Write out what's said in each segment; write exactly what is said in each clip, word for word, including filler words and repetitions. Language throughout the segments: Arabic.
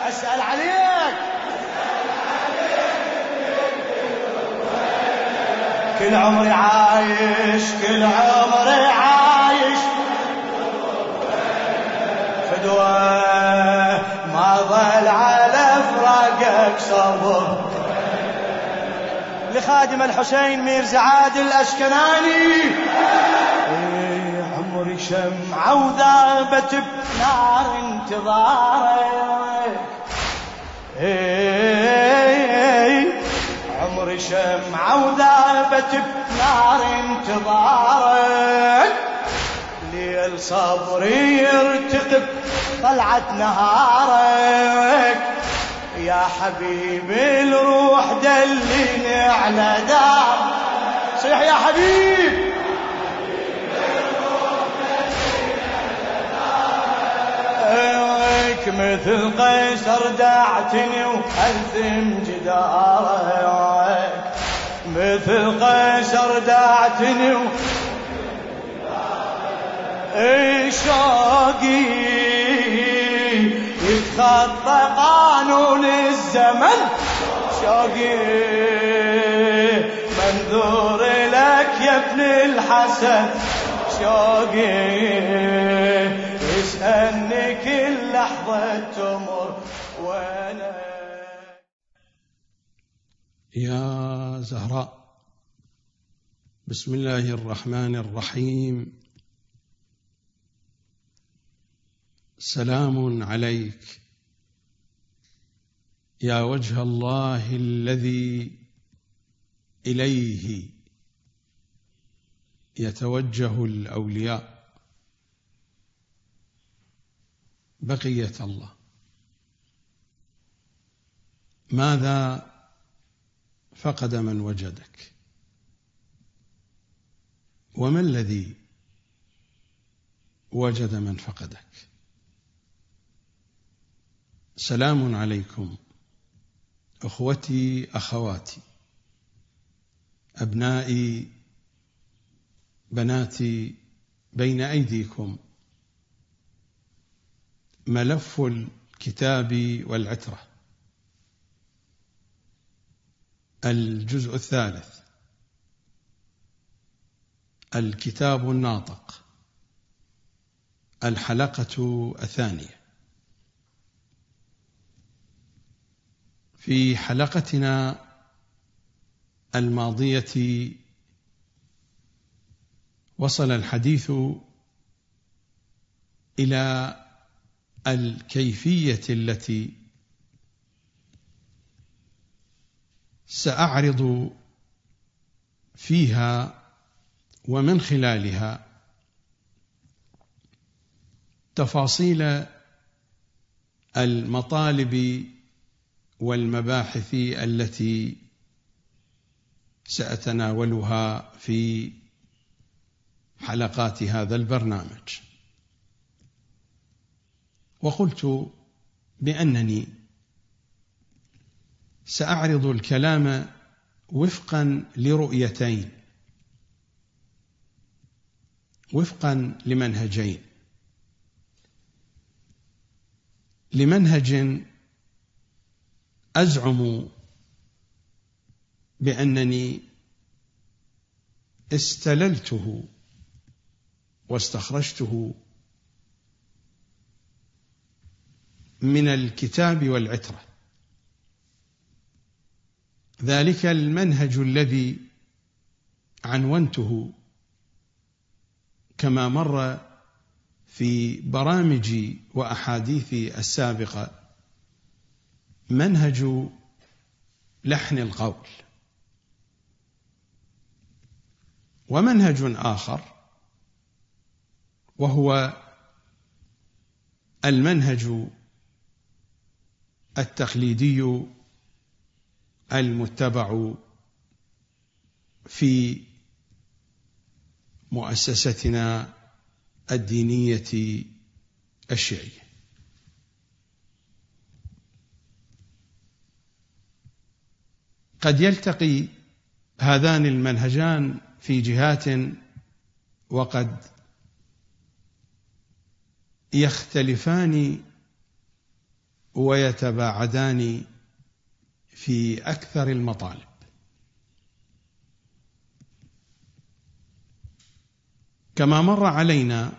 أسأل عليك كل عمري عايش كل عمري عايش فدوى ما ظل على فراقك صبر. لخادم الحسين ميرزا عادل الأشكناني إيه عمري شمعة وذابت بنار انتظارك إيه عمري شمعة وذابت بنار انتظارك ليل صبري يرتقب طلعت نهارك يا حبيبي الروح دلني على دار صيح يا حبيب مثل قيصر دعتني وألثم جدارك مثل قيصر دعتني و... اي شوقي يتخطى قانون الزمن شوقي منذور لك يا ابن الحسن شوقي يسألني كل لحظة تمر وانا. يا زهراء بسم الله الرحمن الرحيم. سلام عليك يا وجه الله الذي إليه يتوجه الأولياء. بقية الله ماذا فقد من وجدك وما الذي وجد من فقدك؟ سلام عليكم أخوتي أخواتي أبنائي بناتي. بين أيديكم ملف الكتاب والعترة الجزء الثالث الكتاب الناطق الحلقة الثانية. في حلقتنا الماضية وصل الحديث إلى الكيفية التي سأعرض فيها ومن خلالها تفاصيل المطالب والمباحث التي سأتناولها في حلقات هذا البرنامج. وقلت بأنني سأعرض الكلام وفقا لرؤيتين وفقا لمنهجين. لمنهج أزعم بأنني استللته واستخرجته من الكتاب والعترة، ذلك المنهج الذي عنونته كما مر في برامجي وأحاديثي السابقة منهج لحن القول. ومنهج آخر وهو المنهج التقليدي المتبع في مؤسستنا الدينية الشيعية. قد يلتقي هذان المنهجان في جهات وقد يختلفان ويتباعدان في أكثر المطالب. كما مر علينا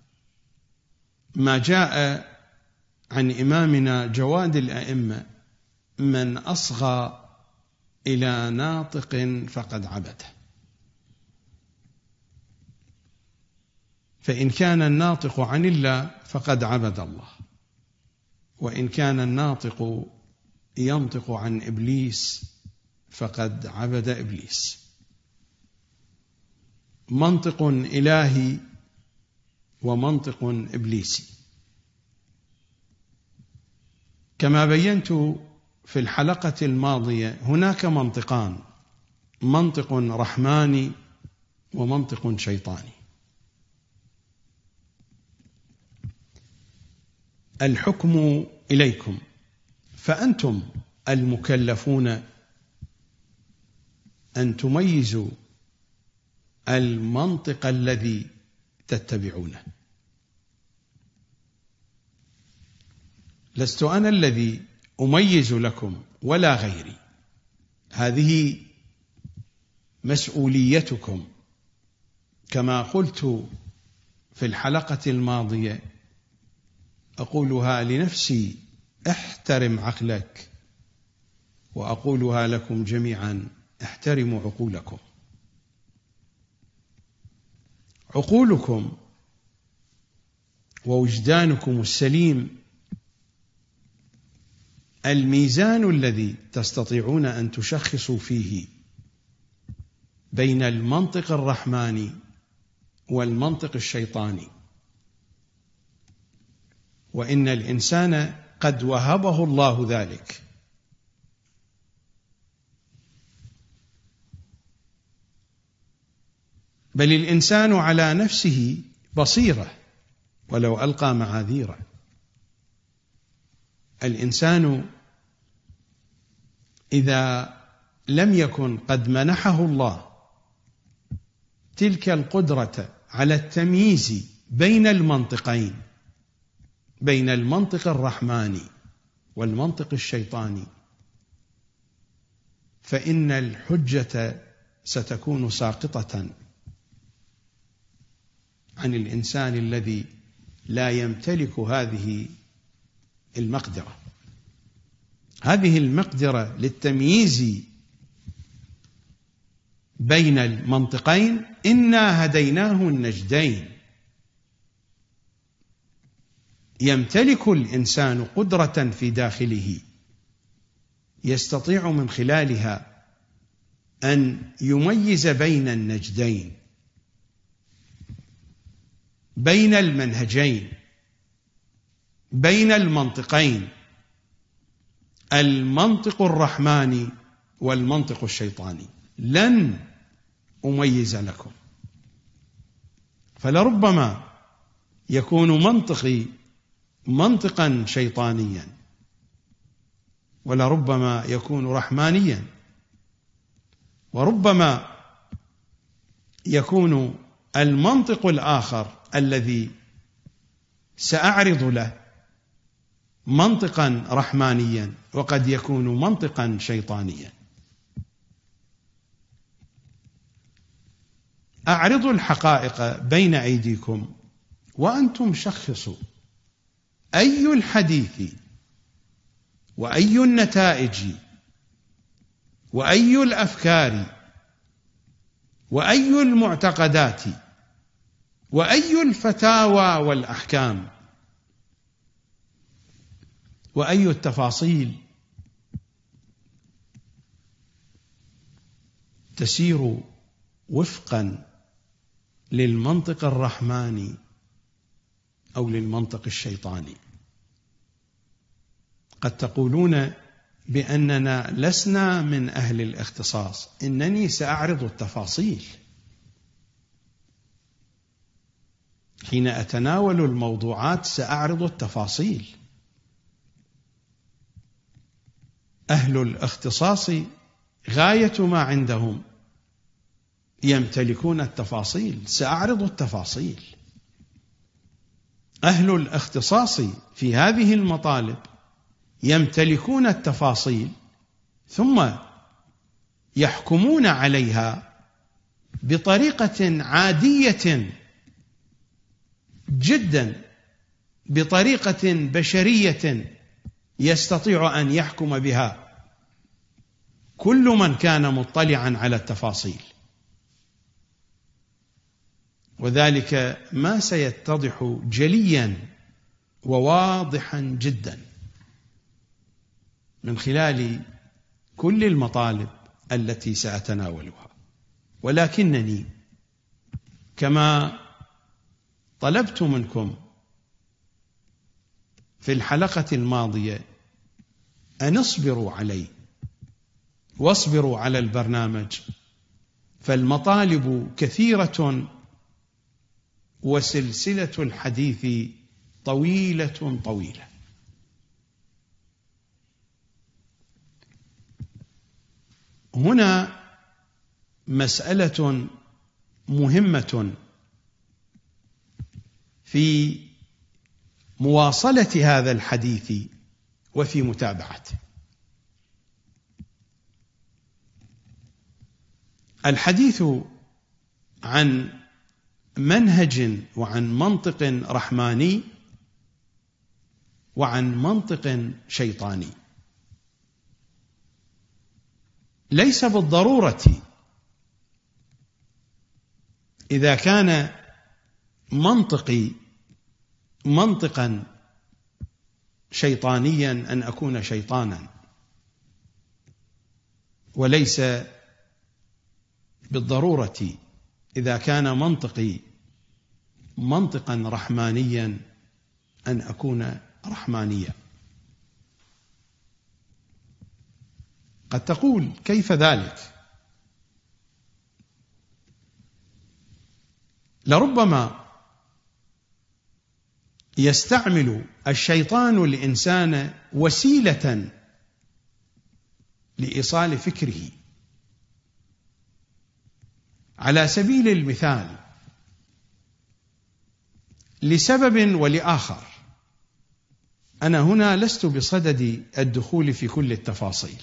ما جاء عن إمامنا جواد الأئمة: من أصغى إلى ناطق فقد عبده. فإن كان الناطق عن الله فقد عبد الله، وإن كان الناطق ينطق عن إبليس فقد عبد إبليس. منطق إلهي ومنطق إبليسي. كما بينت في الحلقة الماضية، هناك منطقان: منطق رحماني ومنطق شيطاني. الحكم إليكم، فأنتم المكلفون أن تميزوا المنطق الذي تتبعونه. لست أنا الذي أميز لكم ولا غيري، هذه مسؤوليتكم. كما قلت في الحلقة الماضية، أقولها لنفسي: احترم عقلك، وأقولها لكم جميعا: احترموا عقولكم. عقولكم ووجدانكم السليم الميزان الذي تستطيعون أن تشخصوا فيه بين المنطق الرحماني والمنطق الشيطاني. وإن الإنسان قد وهبه الله ذلك. بل الإنسان على نفسه بصيرة ولو ألقى معاذيره. الإنسان إذا لم يكن قد منحه الله تلك القدرة على التمييز بين المنطقين، بين المنطق الرحماني والمنطق الشيطاني، فإن الحجة ستكون ساقطة عن الإنسان الذي لا يمتلك هذه المقدرة. هذه المقدرة للتمييز بين المنطقين: إنا هديناه النجدين. يمتلك الإنسان قدرة في داخله يستطيع من خلالها أن يميز بين النجدين، بين المنهجين، بين المنطقين: المنطق الرحماني والمنطق الشيطاني. لن أميز لكم، فلربما يكون منطقي منطقا شيطانيا، ولربما يكون رحمانيا، وربما يكون المنطق الآخر الذي سأعرض له منطقا رحمانيا، وقد يكون منطقا شيطانيا. أعرضوا الحقائق بين أيديكم وأنتم شخصوا أي الحديث وأي النتائج وأي الأفكار وأي المعتقدات وأي الفتاوى والأحكام وأي التفاصيل تسير وفقا للمنطق الرحماني أو للمنطق الشيطاني. قد تقولون بأننا لسنا من أهل الاختصاص. إنني سأعرض التفاصيل حين أتناول الموضوعات، سأعرض التفاصيل. أهل الاختصاص غاية ما عندهم يمتلكون التفاصيل، سأعرض التفاصيل. أهل الاختصاص في هذه المطالب يمتلكون التفاصيل ثم يحكمون عليها بطريقة عادية جدا، بطريقة بشرية يستطيع أن يحكم بها كل من كان مطلعا على التفاصيل. وذلك ما سيتضح جليا وواضحا جدا من خلال كل المطالب التي سأتناولها. ولكنني كما طلبت منكم في الحلقة الماضية أن اصبروا علي واصبروا على البرنامج، فالمطالب كثيرة وسلسلة الحديث طويلة طويلة. هنا مسألة مهمة في مواصلة هذا الحديث وفي متابعته. الحديث عن منهج وعن منطق رحماني وعن منطق شيطاني. ليس بالضرورة إذا كان منطقي منطقا شيطانيا أن أكون شيطانا، وليس بالضرورة إذا كان منطقي منطقا رحمانيا أن أكون رحمانيا. قد تقول كيف ذلك؟ لربما يستعمل الشيطان الإنسان وسيلة لإيصال فكره. على سبيل المثال، لسبب ولآخر، أنا هنا لست بصدد الدخول في كل التفاصيل،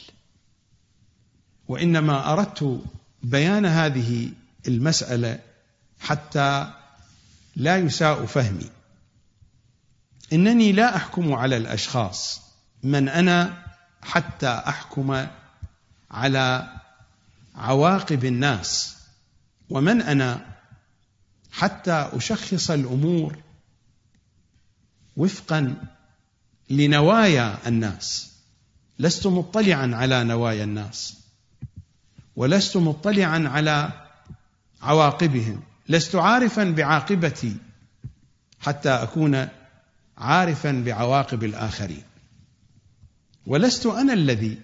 وإنما أردت بيان هذه المسألة حتى لا يساء فهمي. إنني لا أحكم على الأشخاص، من أنا حتى أحكم على عواقب الناس؟ ومن أنا حتى أشخص الأمور وفقا لنوايا الناس؟ لست مطلعا على نوايا الناس، ولست مطلعا على عواقبهم، لست عارفا بعاقبتي حتى أكون عارفا بعواقب الآخرين، ولست أنا الذي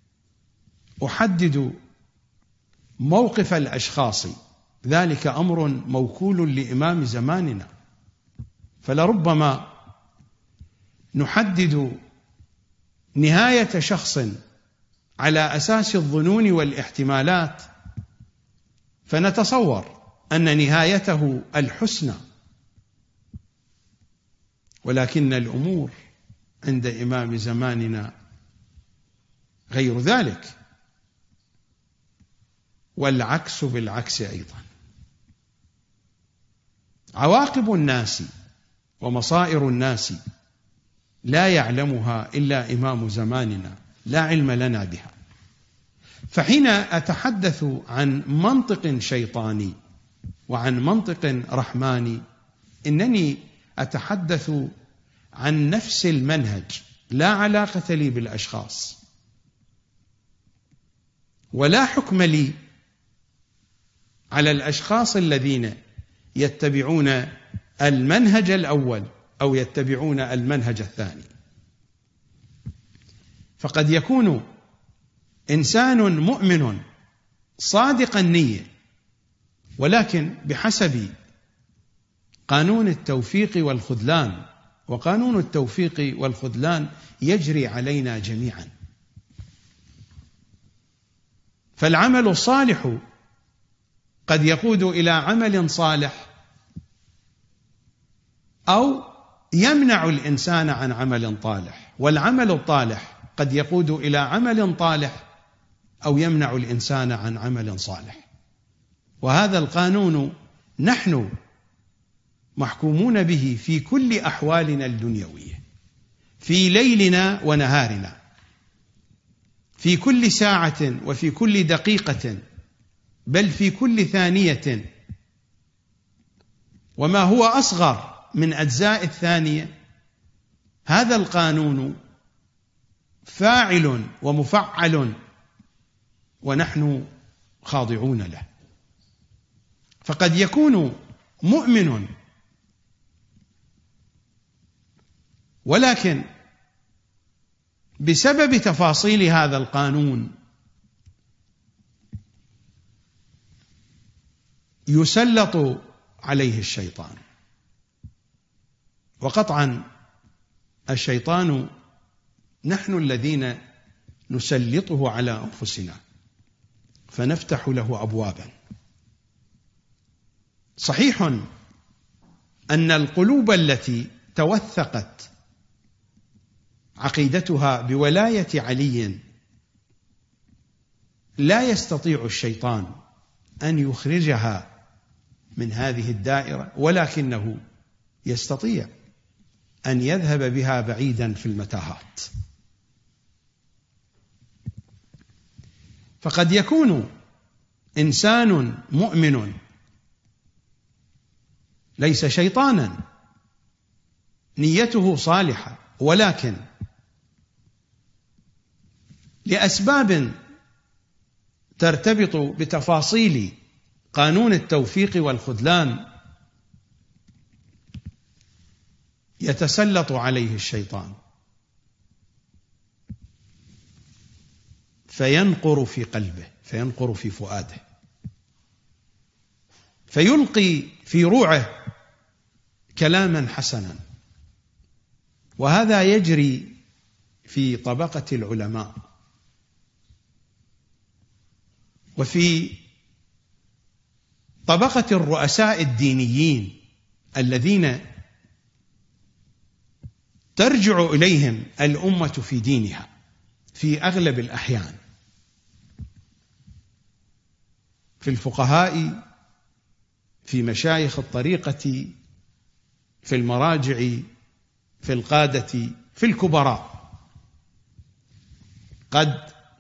أحدد موقف الأشخاص، ذلك أمر موكول لإمام زماننا. فلربما نحدد نهاية شخص على أساس الظنون والاحتمالات، فنتصور أن نهايته الحسنى، ولكن الأمور عند إمام زماننا غير ذلك، والعكس بالعكس أيضا. عواقب الناس ومصائر الناس لا يعلمها إلا إمام زماننا، لا علم لنا بها. فحين أتحدث عن منطق شيطاني وعن منطق رحماني، إنني أتحدث عن نفس المنهج، لا علاقة لي بالأشخاص، ولا حكم لي على الأشخاص الذين يتبعون المنهج الأول أو يتبعون المنهج الثاني. فقد يكون إنسان مؤمن صادق النية، ولكن بحسب قانون التوفيق والخذلان، وقانون التوفيق والخذلان يجري علينا جميعا. فالعمل الصالح قد يقود إلى عمل صالح، أو يمنع الإنسان عن عمل طالح. والعمل الطالح قد يقود إلى عمل طالح أو يمنع الإنسان عن عمل صالح. وهذا القانون نحن محكومون به في كل أحوالنا الدنيوية، في ليلنا ونهارنا، في كل ساعة وفي كل دقيقة، بل في كل ثانية. وما هو أصغر من أجزاء الثانية هذا القانون فاعل ومفعل ونحن خاضعون له. فقد يكون مؤمن ولكن بسبب تفاصيل هذا القانون يسلط عليه الشيطان. وقطعا الشيطان نحن الذين نسلطه على أنفسنا فنفتح له أبوابا. صحيح أن القلوب التي توثقت عقيدتها بولاية علي لا يستطيع الشيطان أن يخرجها من هذه الدائرة، ولكنه يستطيع أن يذهب بها بعيدا في المتاهات. فقد يكون إنسان مؤمن ليس شيطانا، نيته صالحة، ولكن لأسباب ترتبط بتفاصيل قانون التوفيق والخذلان يتسلط عليه الشيطان فينقر في قلبه، فينقر في فؤاده، فيلقي في روعه كلاما حسنا. وهذا يجري في طبقة العلماء وفي طبقة الرؤساء الدينيين الذين ترجع إليهم الأمة في دينها في أغلب الأحيان، في الفقهاء، في مشايخ الطريقة، في المراجع، في القادة، في الكبراء. قد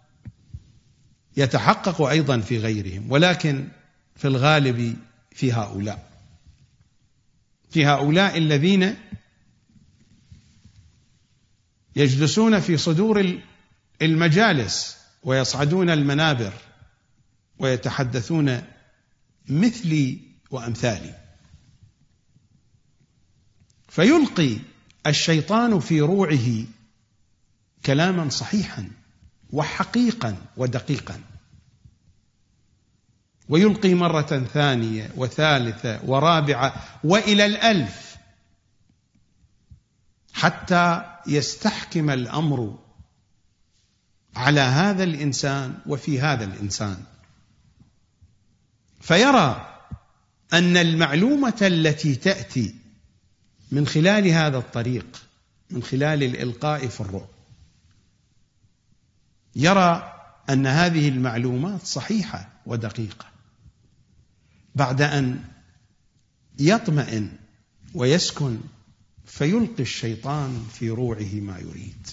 يتحقق أيضا في غيرهم، ولكن في الغالب في هؤلاء في هؤلاء الذين يجلسون في صدور المجالس ويصعدون المنابر ويتحدثون مثلي وأمثالي. فيلقي الشيطان في روعه كلاما صحيحا وحقيقا ودقيقا، ويلقي مرة ثانية وثالثة ورابعة وإلى الألف حتى يستحكم الأمر على هذا الإنسان وفي هذا الإنسان، فيرى أن المعلومة التي تأتي من خلال هذا الطريق، من خلال الإلقاء في الرعب، يرى أن هذه المعلومات صحيحة ودقيقة. بعد أن يطمئن ويسكن فيلقي الشيطان في روعه ما يريد،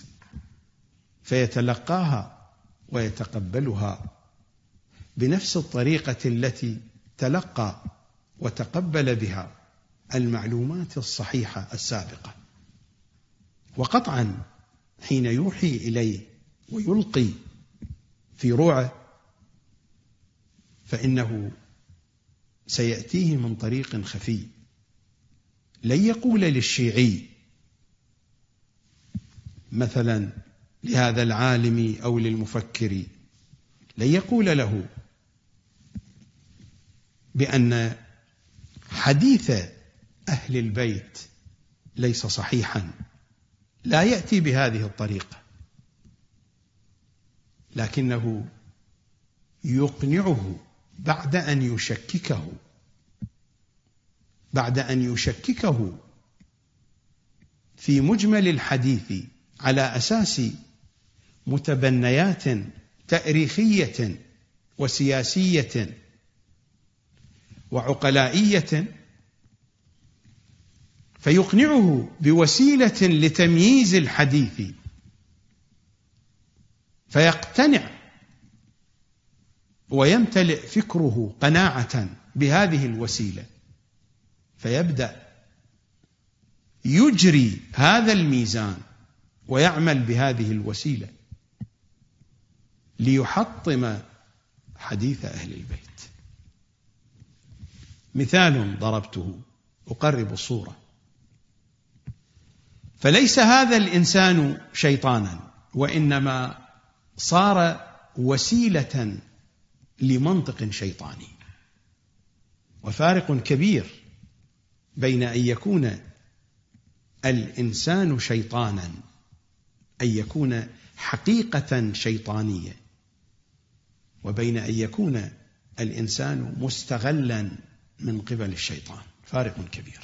فيتلقاها ويتقبلها بنفس الطريقة التي تلقى وتقبل بها المعلومات الصحيحة السابقة. وقطعا حين يوحي إليه ويلقي في روعه فإنه سيأتيه من طريق خفي. لن يقول للشيعي مثلا لهذا العالم أو للمفكر، لن يقول له بأن حديث أهل البيت ليس صحيحا، لا يأتي بهذه الطريقة، لكنه يقنعه بعد أن يشككه بعد أن يشككه في مجمل الحديث على أساس متبنيات تاريخية وسياسية وعقلائية، فيقنعه بوسيلة لتمييز الحديث فيقتنع ويمتلئ فكره قناعة بهذه الوسيلة، فيبدأ يجري هذا الميزان ويعمل بهذه الوسيلة ليحطم حديث أهل البيت. مثال ضربته أقرب الصورة: فليس هذا الإنسان شيطانا، وإنما صار وسيلة لمنطق شيطاني. وفارق كبير بين أن يكون الإنسان شيطانا، أن يكون حقيقة شيطانية، وبين أن يكون الإنسان مستغلا من قبل الشيطان. فارق كبير.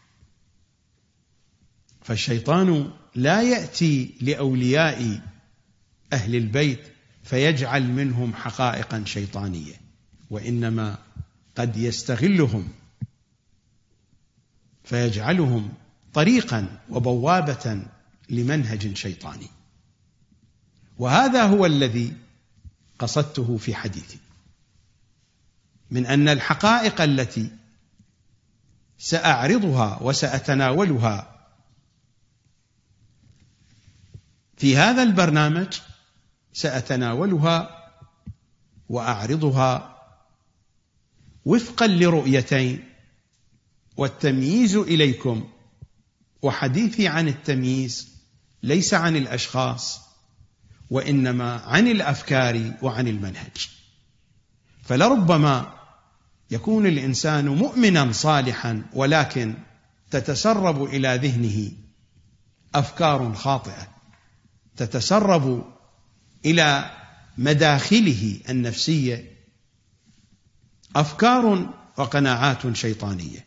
فالشيطان لا يأتي لأولياء أهل البيت فيجعل منهم حقائقا شيطانية، وإنما قد يستغلهم فيجعلهم طريقا وبوابة لمنهج شيطاني. وهذا هو الذي قصدته في حديثي، من أن الحقائق التي سأعرضها وسأتناولها في هذا البرنامج سأتناولها وأعرضها وفقا لرؤيتين: والتمييز إليكم، وحديثي عن التمييز ليس عن الأشخاص وإنما عن الأفكار وعن المنهج. فلربما يكون الإنسان مؤمنا صالحا ولكن تتسرب إلى ذهنه أفكار خاطئة، تتسرب إلى مداخله النفسية أفكار وقناعات شيطانية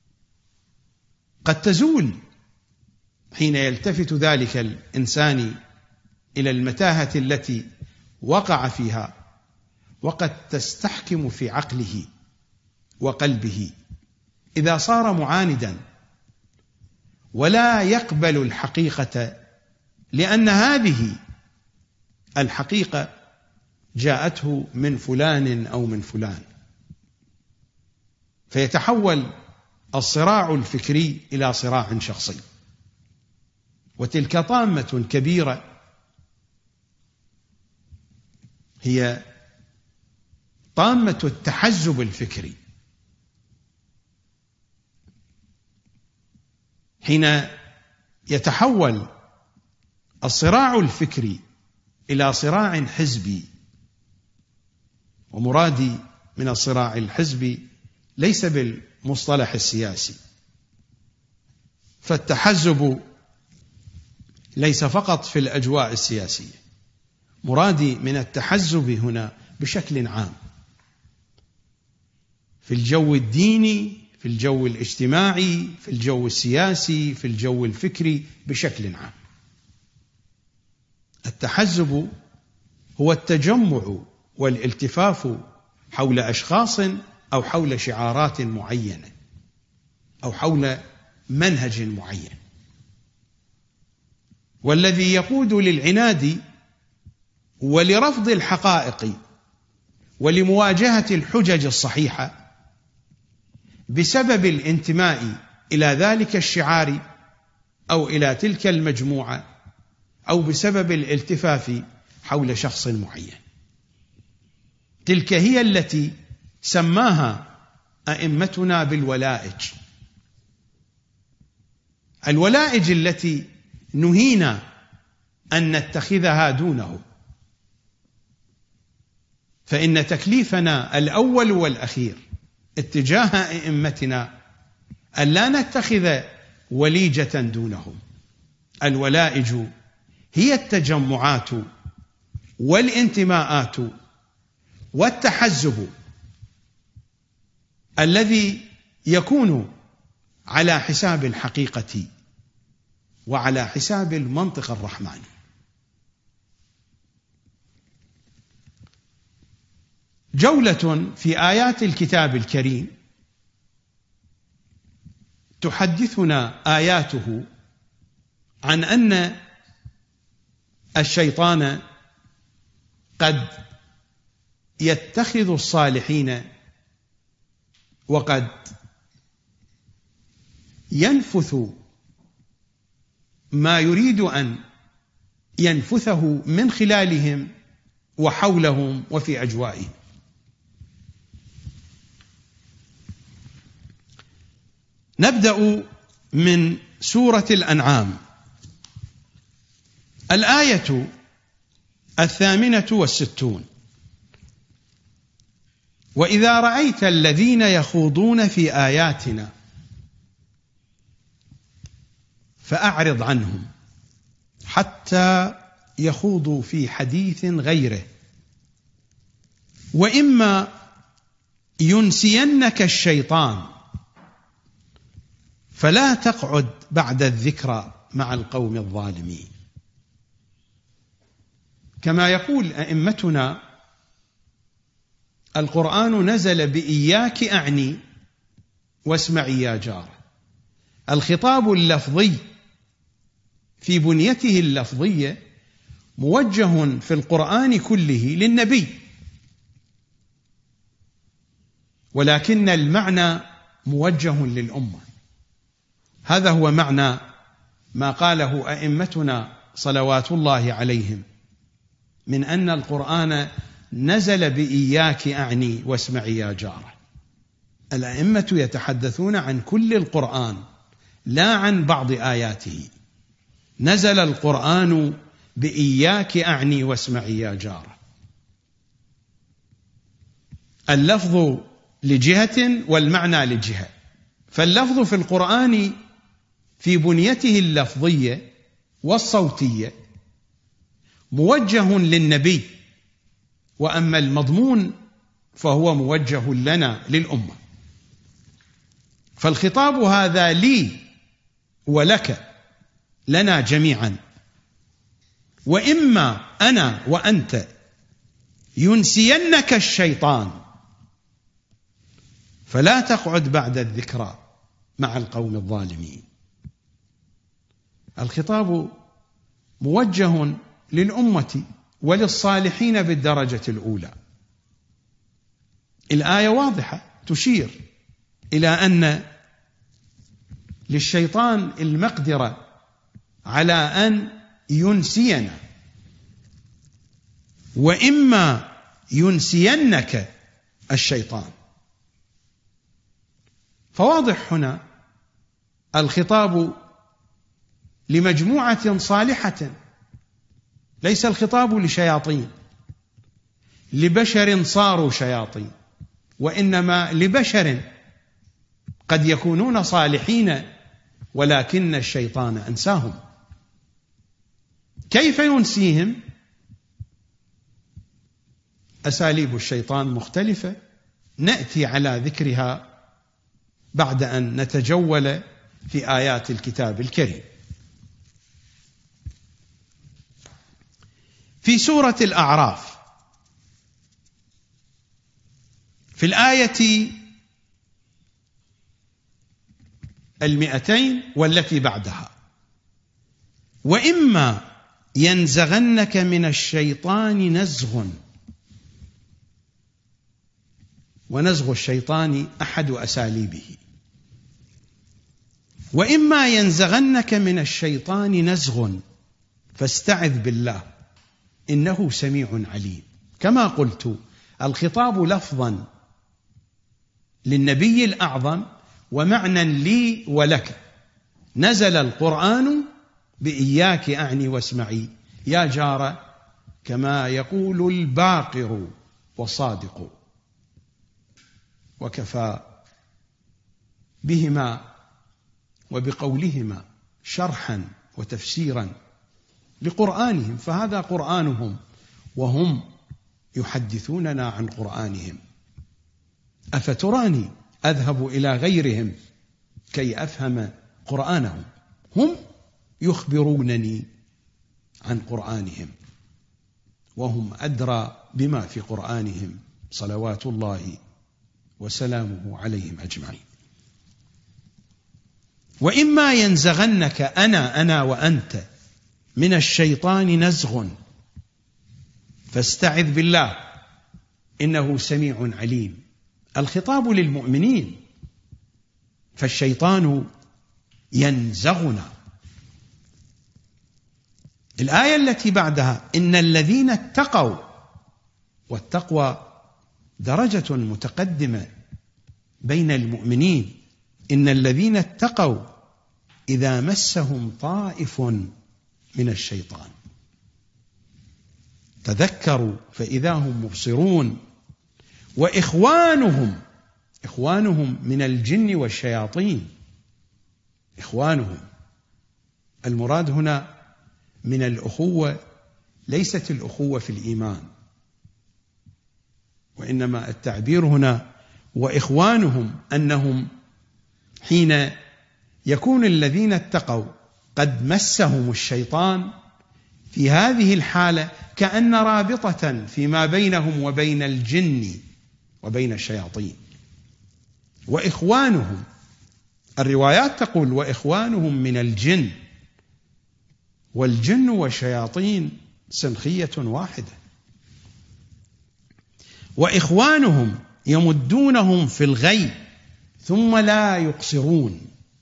قد تزول حين يلتفت ذلك الإنسان إلى المتاهة التي وقع فيها، وقد تستحكم في عقله وقلبه إذا صار معاندا ولا يقبل الحقيقة، لأن هذه الحقيقة جاءته من فلان أو من فلان، فيتحول الصراع الفكري إلى صراع شخصي. وتلك طامة كبيرة هي طامة التحزب الفكري. حين يتحول الصراع الفكري إلى صراع حزبي، ومرادي من الصراع الحزبي ليس بالمصطلح السياسي، فالتحزب ليس فقط في الأجواء السياسية، مرادي من التحزب هنا بشكل عام، في الجو الديني، في الجو الاجتماعي، في الجو السياسي، في الجو الفكري بشكل عام. التحزب هو التجمع والالتفاف حول أشخاص أو حول شعارات معينة أو حول منهج معين. والذي يقود للعناد ولرفض الحقائق ولمواجهة الحجج الصحيحة بسبب الانتماء إلى ذلك الشعار أو إلى تلك المجموعة أو بسبب الالتفاف حول شخص معين. تلك هي التي سماها أئمتنا بالولائج، الولائج التي نهينا أن نتخذها دونه. فإن تكليفنا الأول والأخير اتجاه أئمتنا أن لا نتخذ وليجة دونهم. الولائج هي التجمعات والانتماءات والتحزب الذي يكون على حساب الحقيقة وعلى حساب المنطق الرحماني. جولة في آيات الكتاب الكريم تحدثنا آياته عن أن الشيطان قد يتخذ الصالحين وقد ينفث ما يريد أن ينفثه من خلالهم وحولهم وفي أجوائهم. نبدأ من سورة الأنعام، الآية الثامنة والستون: وإذا رأيت الذين يخوضون في آياتنا فأعرض عنهم حتى يخوضوا في حديث غيره، وإما ينسينك الشيطان فلا تقعد بعد الذكرى مع القوم الظالمين. كما يقول أئمتنا: القرآن نزل بإياك أعني واسمعي يا جار. الخطاب اللفظي في بنيته اللفظية موجه في القرآن كله للنبي، ولكن المعنى موجه للأمة. هذا هو معنى ما قاله أئمتنا صلوات الله عليهم من أن القرآن نزل بإياك أعني واسمعي يا جار. الأئمة يتحدثون عن كل القرآن لا عن بعض آياته. نزل القرآن بإياك أعني واسمعي يا جار. اللفظ لجهة والمعنى لجهة، فاللفظ في القرآن في بنيته اللفظية والصوتية موجه للنبي، وأما المضمون فهو موجه لنا للأمة. فالخطاب هذا لي ولك، لنا جميعا. وإما أنا وأنت ينسينك الشيطان فلا تقعد بعد الذكرى مع القوم الظالمين. الخطاب موجه للأمة وللصالحين بالدرجة الأولى. الآية واضحة تشير إلى أن للشيطان المقدرة على أن ينسينا، وإما ينسينك الشيطان. فواضح هنا الخطاب لمجموعة صالحة، ليس الخطاب لشياطين لبشر صاروا شياطين، وإنما لبشر قد يكونون صالحين ولكن الشيطان أنساهم. كيف ينسيهم؟ أساليب الشيطان مختلفة، نأتي على ذكرها بعد أن نتجول في آيات الكتاب الكريم. في سورة الأعراف في الآية المئتين والتي بعدها: وإما ينزغنك من الشيطان نزغ. ونزغ الشيطان أحد أساليبه. وإما ينزغنك من الشيطان نزغ فاستعذ بالله إنه سميع عليم. كما قلت الخطاب لفظا للنبي الأعظم ومعنى لي ولك. نزل القرآن بإياك أعني واسمعي يا جار، كما يقول الباقر والصادق. وكفى بهما وبقولهما شرحا وتفسيرا لقرآنهم، فهذا قرآنهم وهم يحدثوننا عن قرآنهم. أفتراني أذهب إلى غيرهم كي أفهم قرآنهم؟ هم يخبرونني عن قرآنهم وهم أدرى بما في قرآنهم صلوات الله وسلامه عليهم أجمعين. وإما ينزغنك أنا أنا وأنت من الشيطان نزغ فاستعذ بالله إنه سميع عليم. الخطاب للمؤمنين، فالشيطان ينزغنا. الآية التي بعدها إن الذين اتقوا، والتقوى درجة متقدمة بين المؤمنين، إن الذين اتقوا إذا مسهم طائف من الشيطان تذكروا فإذا هم مبصرون. وإخوانهم، إخوانهم من الجن والشياطين، إخوانهم المراد هنا من الأخوة ليست الأخوة في الإيمان، وإنما التعبير هنا وإخوانهم أنهم حين يكون الذين اتقوا قد مسهم الشيطان في هذه الحالة كأن رابطة فيما بينهم وبين الجن وبين الشياطين. وإخوانهم، الروايات تقول وإخوانهم من الجن، والجن والشياطين سنخية واحدة. وإخوانهم يمدونهم في الغي ثم لا يقصرون.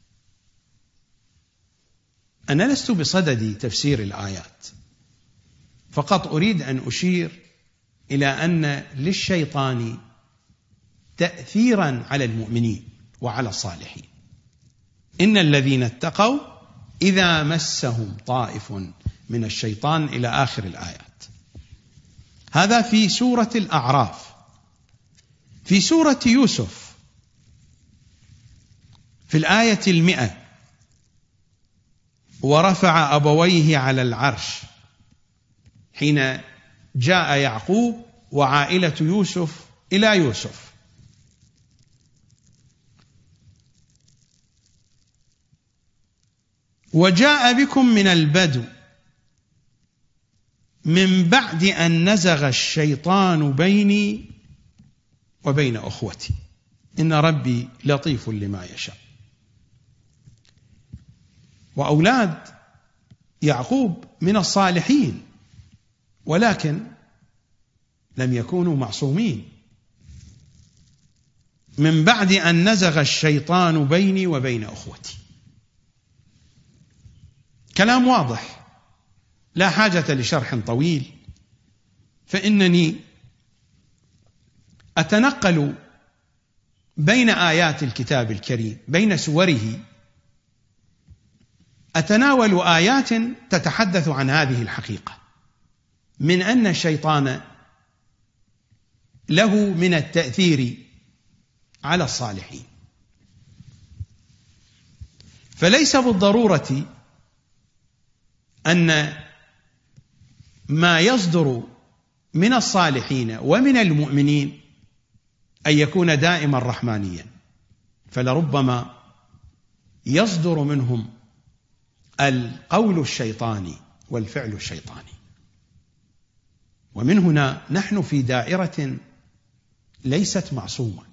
أنا لست بصدد تفسير الآيات، فقط أريد أن أشير إلى أن للشيطان تأثيرا على المؤمنين وعلى الصالحين. إن الذين اتقوا إذا مسهم طائف من الشيطان إلى آخر الآيات. هذا في سورة الأعراف. في سورة يوسف في الآية المئة ورفع أبويه على العرش، حين جاء يعقوب وعائلة يوسف إلى يوسف، وجاء بكم من البدو من بعد أن نزغ الشيطان بيني وبين أخوتي إن ربي لطيف لما يشاء. وأولاد يعقوب من الصالحين، ولكن لم يكونوا معصومين. من بعد أن نزغ الشيطان بيني وبين أخوتي، كلام واضح لا حاجة لشرح طويل، فإنني أتنقل بين آيات الكتاب الكريم، بين سوره، أتناول آيات تتحدث عن هذه الحقيقة، من أن الشيطان له من التأثير على الصالحين. فليس بالضرورة أن ما يصدر من الصالحين ومن المؤمنين أن يكون دائما رحمانيا، فلربما يصدر منهم القول الشيطاني والفعل الشيطاني. ومن هنا نحن في دائرة ليست معصومة.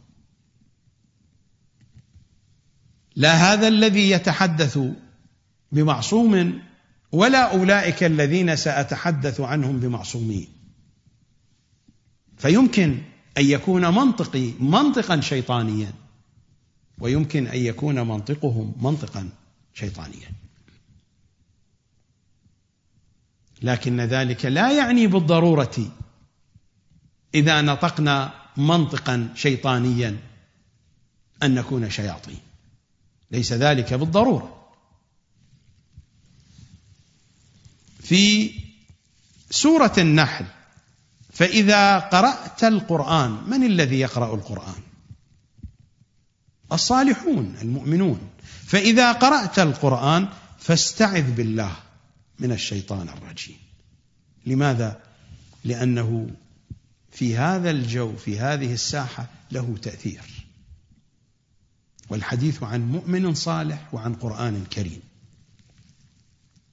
لا هذا الذي يتحدث بمعصوم، ولا أولئك الذين سأتحدث عنهم بمعصومين. فيمكن أن يكون منطقي منطقا شيطانيا، ويمكن أن يكون منطقهم منطقا شيطانيا، لكن ذلك لا يعني بالضرورة إذا نطقنا منطقا شيطانيا أن نكون شياطين، ليس ذلك بالضرورة. في سورة النحل فإذا قرأت القرآن، من الذي يقرأ القرآن؟ الصالحون المؤمنون. فإذا قرأت القرآن فاستعذ بالله من الشيطان الرجيم. لماذا؟ لأنه في هذا الجو، في هذه الساحة، له تأثير، والحديث عن مؤمن صالح وعن قرآن كريم.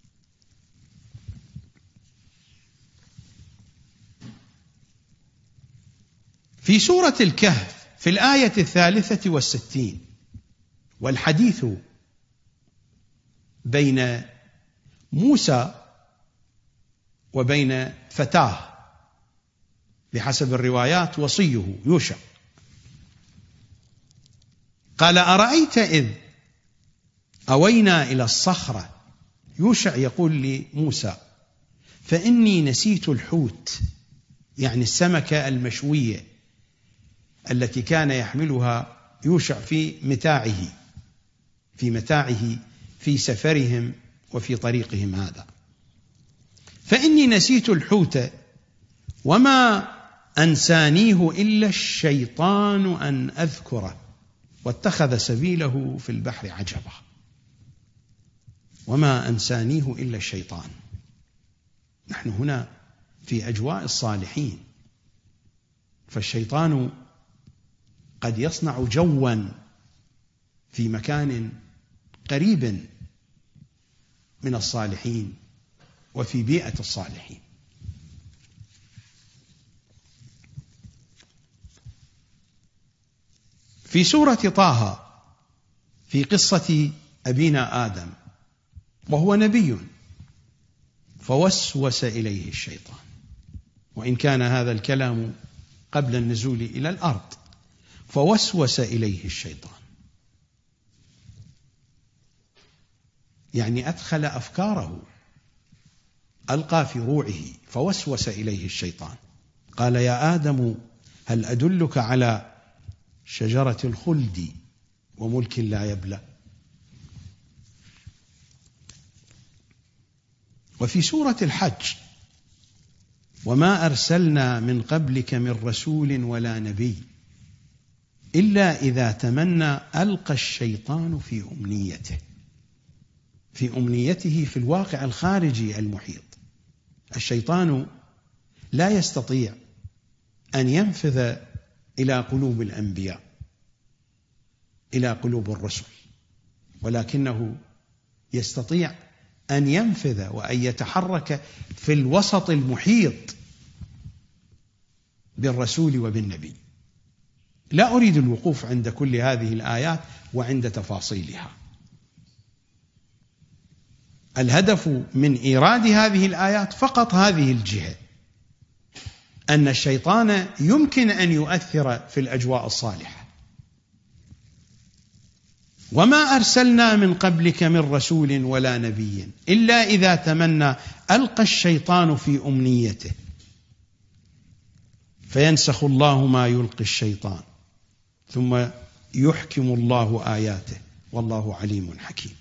في سورة الكهف في الآية الثالثة والستين، والحديث بين موسى وبين فتاه بحسب الروايات وصيه يوشع، قال: أرأيت إذ أوينا إلى الصخرة. يوشع يقول لموسى: فإني نسيت الحوت، يعني السمكة المشوية التي كان يحملها يوشع في متاعه في متاعه في سفرهم وفي طريقهم هذا. فإني نسيت الحوت وما أنسانيه إلا الشيطان أن أذكره واتخذ سبيله في البحر عجبا. وما أنسانيه إلا الشيطان. نحن هنا في أجواء الصالحين، فالشيطان قد يصنع جوا في مكان قريب من الصالحين وفي بيئة الصالحين. في سورة طه في قصة أبينا آدم وهو نبي، فوسوس إليه الشيطان، وإن كان هذا الكلام قبل النزول إلى الأرض، فوسوس إليه الشيطان يعني أدخل أفكاره، ألقى في روعه، فوسوس إليه الشيطان قال: يا آدم هل أدلك على شجرة الخلد وملك لا يبلى. وفي سورة الحج: وما أرسلنا من قبلك من رسول ولا نبي إلا إذا تمنى ألقى الشيطان في أمنيته في أمنيته في الواقع الخارجي المحيط. الشيطان لا يستطيع أن ينفذ إلى قلوب الأنبياء، إلى قلوب الرسل، ولكنه يستطيع أن ينفذ وأن يتحرك في الوسط المحيط بالرسول وبالنبي. لا أريد الوقوف عند كل هذه الآيات وعند تفاصيلها. الهدف من إيراد هذه الآيات فقط هذه الجهة، أن الشيطان يمكن أن يؤثر في الأجواء الصالحة. وما أرسلنا من قبلك من رسول ولا نبي إلا إذا تمنى ألقى الشيطان في أمنيته فينسخ الله ما يلقي الشيطان ثم يحكم الله آياته والله عليم حكيم.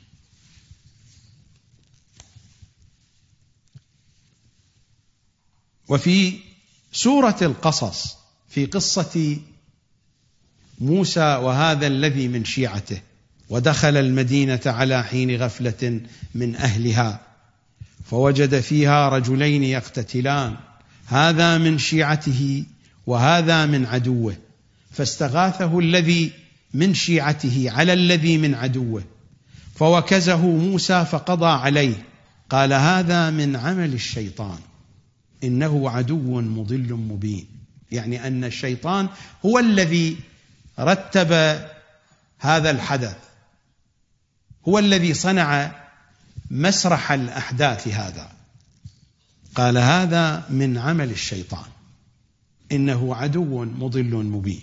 وفي سورة القصص في قصة موسى وهذا الذي من شيعته: ودخل المدينة على حين غفلة من أهلها فوجد فيها رجلين يقتتلان هذا من شيعته وهذا من عدوه فاستغاثه الذي من شيعته على الذي من عدوه فوكزه موسى فقضى عليه قال: هذا من عمل الشيطان إنه عدو مضل مبين. يعني أن الشيطان هو الذي رتب هذا الحدث، هو الذي صنع مسرح الأحداث هذا. قال: هذا من عمل الشيطان إنه عدو مضل مبين.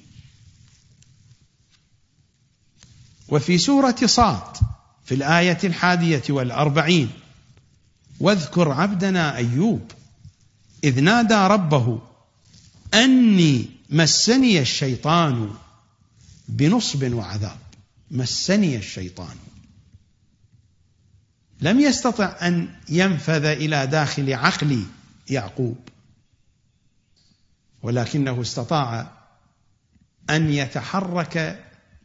وفي سورة صاد في الآية الحادية والأربعين: واذكر عبدنا أيوب إذ نادى ربه أني مسني الشيطان بنصب وعذاب. مسني الشيطان، لم يستطع أن ينفذ إلى داخل عقل يعقوب، ولكنه استطاع أن يتحرك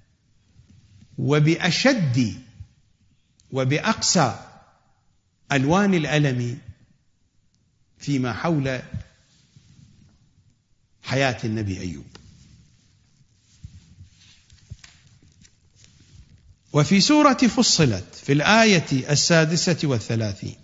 وبأشد وبأقسى ألوان الألم فيما حول حياة النبي أيوب. وفي سورة فصلت في الآية السادسة والثلاثين: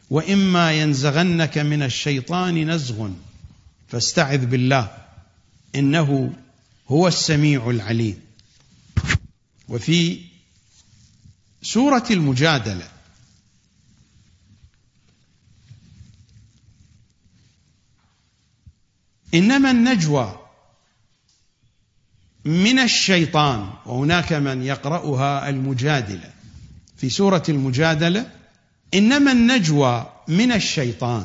وإما ينزغنك من الشيطان نزغ فاستعذ بالله إنه هو السميع العليم. وفي سورة المجادلة إنما النجوى من الشيطان، وهناك من يقرأها المجادلة في سورة المجادلة إنما النجوى من الشيطان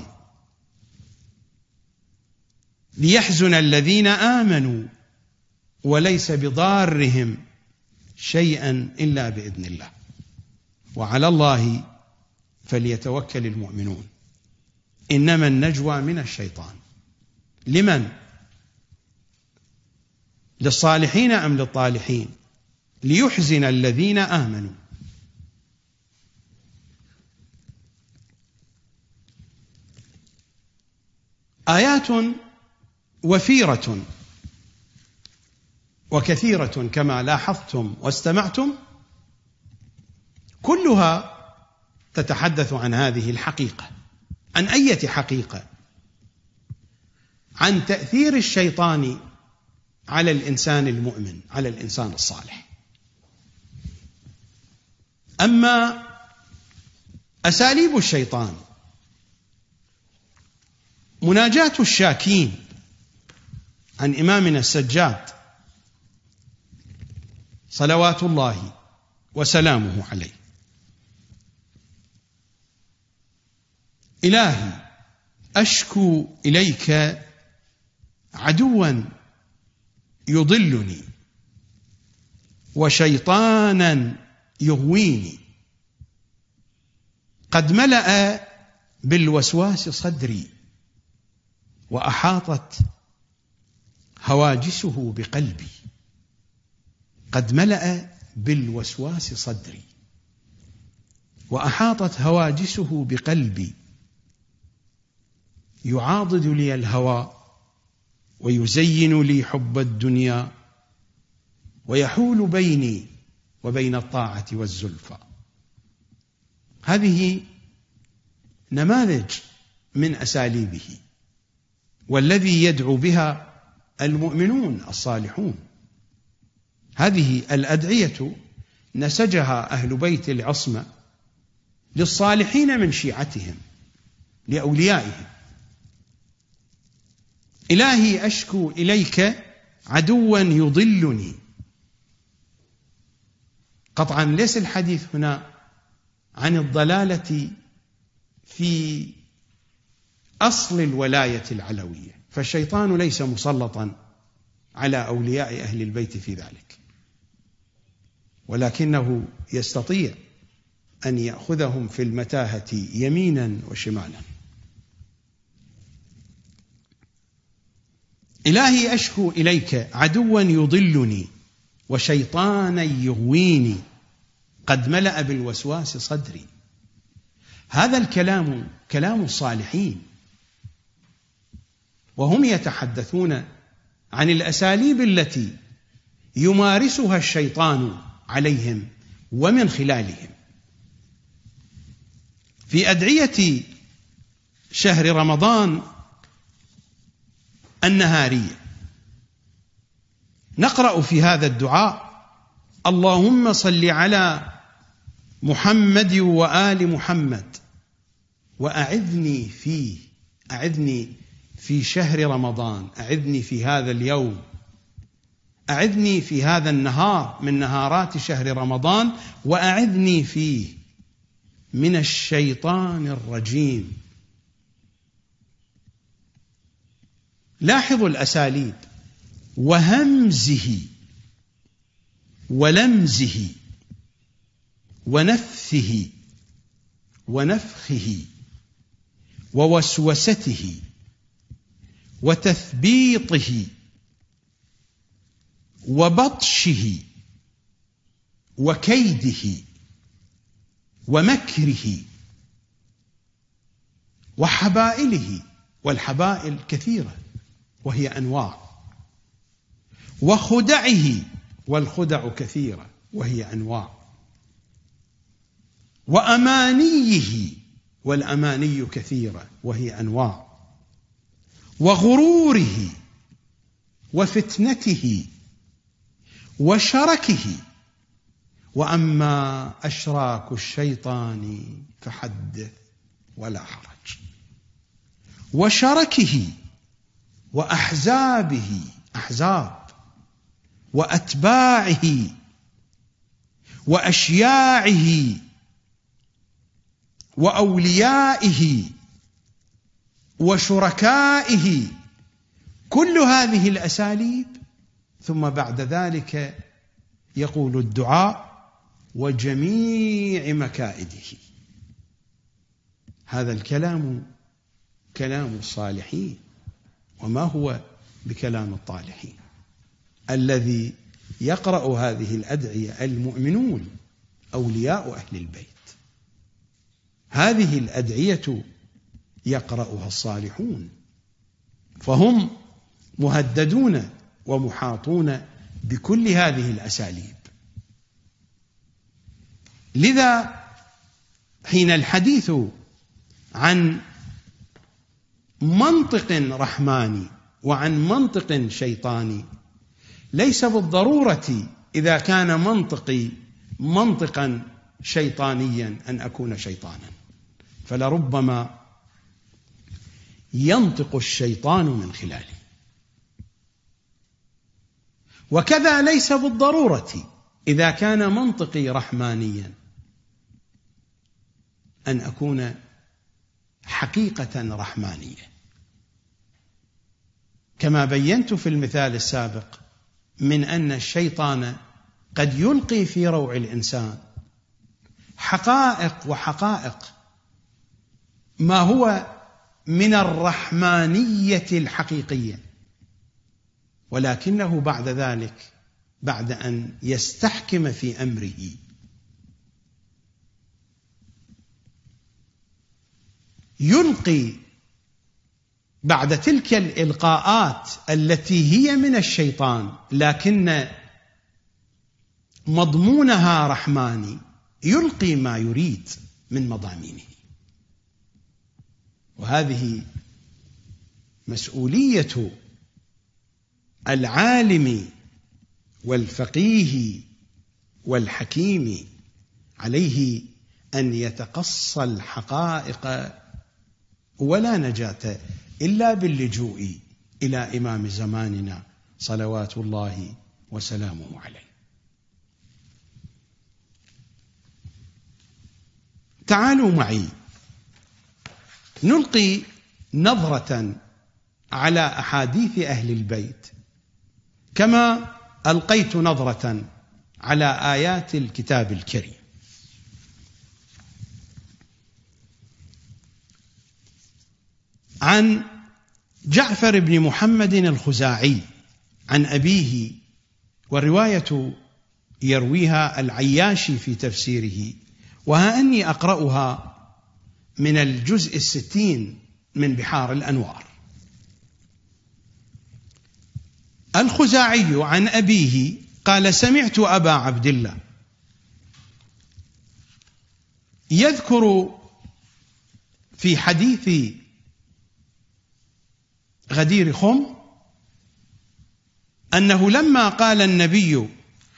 ليحزن الذين آمنوا وليس بضارهم شيئا إلا بإذن الله وعلى الله فليتوكل المؤمنون. إنما النجوى من الشيطان لمن؟ للصالحين أم للطالحين؟ ليحزن الذين آمنوا. آيات وفيرة وكثيرة كما لاحظتم واستمعتم، كلها تتحدث عن هذه الحقيقة. عن أية حقيقة؟ عن تأثير الشيطان على الإنسان المؤمن، على الإنسان الصالح. أما أساليب الشيطان، مناجاة الشاكين عن إمامنا السجاد صلوات الله وسلامه عليه: إلهي أشكو إليك عدوا يضلني وشيطانا يغويني، قد ملأ بالوسواس صدري وأحاطت هواجسه بقلبي. قد ملأ بالوسواس صدري وأحاطت هواجسه بقلبي، يعاضد لي الهوى ويزين لي حب الدنيا ويحول بيني وبين الطاعة والزلفى. هذه نماذج من أساليبه، والذي يدعو بها المؤمنون الصالحون. هذه الأدعية نسجها أهل بيت العصمة للصالحين من شيعتهم، لأوليائهم: إلهي أشكو إليك عدوا يضلني. قطعا ليس الحديث هنا عن الضلالة في أصل الولاية العلوية، فالشيطان ليس مسلطا على أولياء أهل البيت في ذلك، ولكنه يستطيع أن يأخذهم في المتاهة يمينا وشمالا. إلهي أشكو إليك عدوا يضلني وشيطانا يغويني، قد ملأ بالوسواس صدري. هذا الكلام كلام الصالحين، وهم يتحدثون عن الأساليب التي يمارسها الشيطان عليهم ومن خلالهم. في أدعية شهر رمضان النهارية نقرأ في هذا الدعاء: اللهم صل على محمد وآل محمد وأعذني فيه، أعذني في شهر رمضان، أعذني في هذا اليوم، أعذني في هذا النهار من نهارات شهر رمضان، وأعذني فيه من الشيطان الرجيم. لاحظوا الأساليب: وهمزه ولمزه ونفثه ونفخه ووسوسته وتثبيطه وبطشه وكيده ومكره وحبائله، والحبائل كثيرة وهي أنواع، وخدعه، والخدع كثيرة وهي أنواع، وأمانيه، والأماني كثيرة وهي أنواع، وغروره وفتنته وشركه. وأما أشراك الشيطان فحدث ولا حرج. وشركه وأحزابه، أحزاب، وأتباعه وأشياعه وأوليائه وشركائه، كل هذه الأساليب. ثم بعد ذلك يقول الدعاء وجميع مكائده. هذا الكلام كلام الصالحين، وما هو بكلام الطالحين. الذي يقرأ هذه الأدعية المؤمنون أولياء أهل البيت. هذه الأدعية يقرأها الصالحون، فهم مهددون ومحاطون بكل هذه الأساليب. لذا حين الحديث عن منطق رحماني وعن منطق شيطاني، ليس بالضرورة إذا كان منطقي منطقا شيطانيا أن أكون شيطانا، فلربما ينطق الشيطان من خلاله. وكذا ليس بالضرورة إذا كان منطقي رحمانيا أن أكون حقيقة رحمانية، كما بينت في المثال السابق من أن الشيطان قد يلقي في روع الإنسان حقائق وحقائق ما هو من الرحمانية الحقيقية، ولكنه بعد ذلك بعد أن يستحكم في أمره يلقي بعد تلك الإلقاءات التي هي من الشيطان لكن مضمونها رحماني، يلقي ما يريد من مضامينه. وهذه مسؤولية العالم والفقيه والحكيم، عليه أن يتقصى الحقائق، ولا نجاة إلا باللجوء إلى إمام زماننا صلوات الله وسلامه عليه. تعالوا معي نلقي نظرة على أحاديث أهل البيت كما ألقيت نظرة على آيات الكتاب الكريم. عن جعفر بن محمد الخزاعي عن أبيه، والرواية يرويها العياشي في تفسيره، وها أني أقرأها من الجزء الستين من بحار الأنوار. الخزاعي عن أبيه قال: سمعت أبا عبد الله يذكر في حديث غدير خم أنه لما قال النبي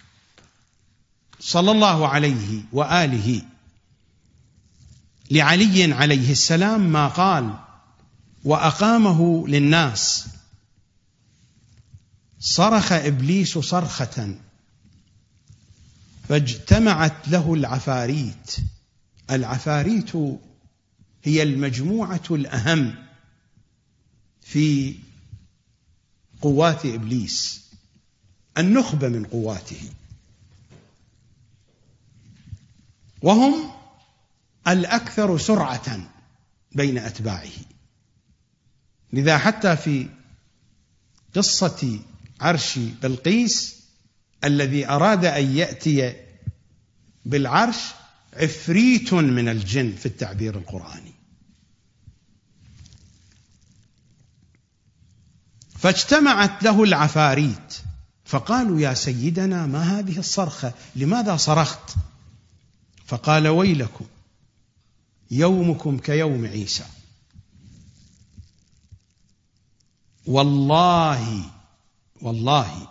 صلى الله عليه وآله لعلي عليه السلام ما قال وأقامه للناس، صرخ إبليس صرخة فاجتمعت له العفاريت. العفاريت هي المجموعة الأهم في قوات إبليس، النخبة من قواته، وهم الأكثر سرعة بين أتباعه. لذا حتى في قصة عرش بلقيس الذي أراد أن يأتي بالعرش عفريت من الجن في التعبير القرآني. فاجتمعت له العفاريت فقالوا: يا سيدنا ما هذه الصرخة؟ لماذا صرخت؟ فقال: ويلكم يومكم كيوم عيسى، والله والله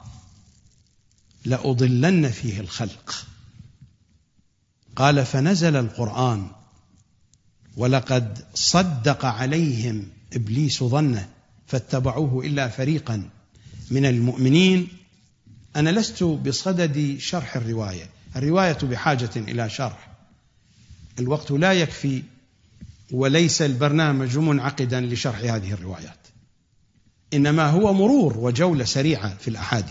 لأضلن فيه الخلق. قال فنزل القرآن ولقد صدق عليهم إبليس ظنه فاتبعوه إلا فريقا من المؤمنين. أنا لست بصدد شرح الرواية، الرواية بحاجة إلى شرح، الوقت لا يكفي وليس البرنامج منعقدا لشرح هذه الروايات، إنما هو مرور وجولة سريعة في الأحاديث.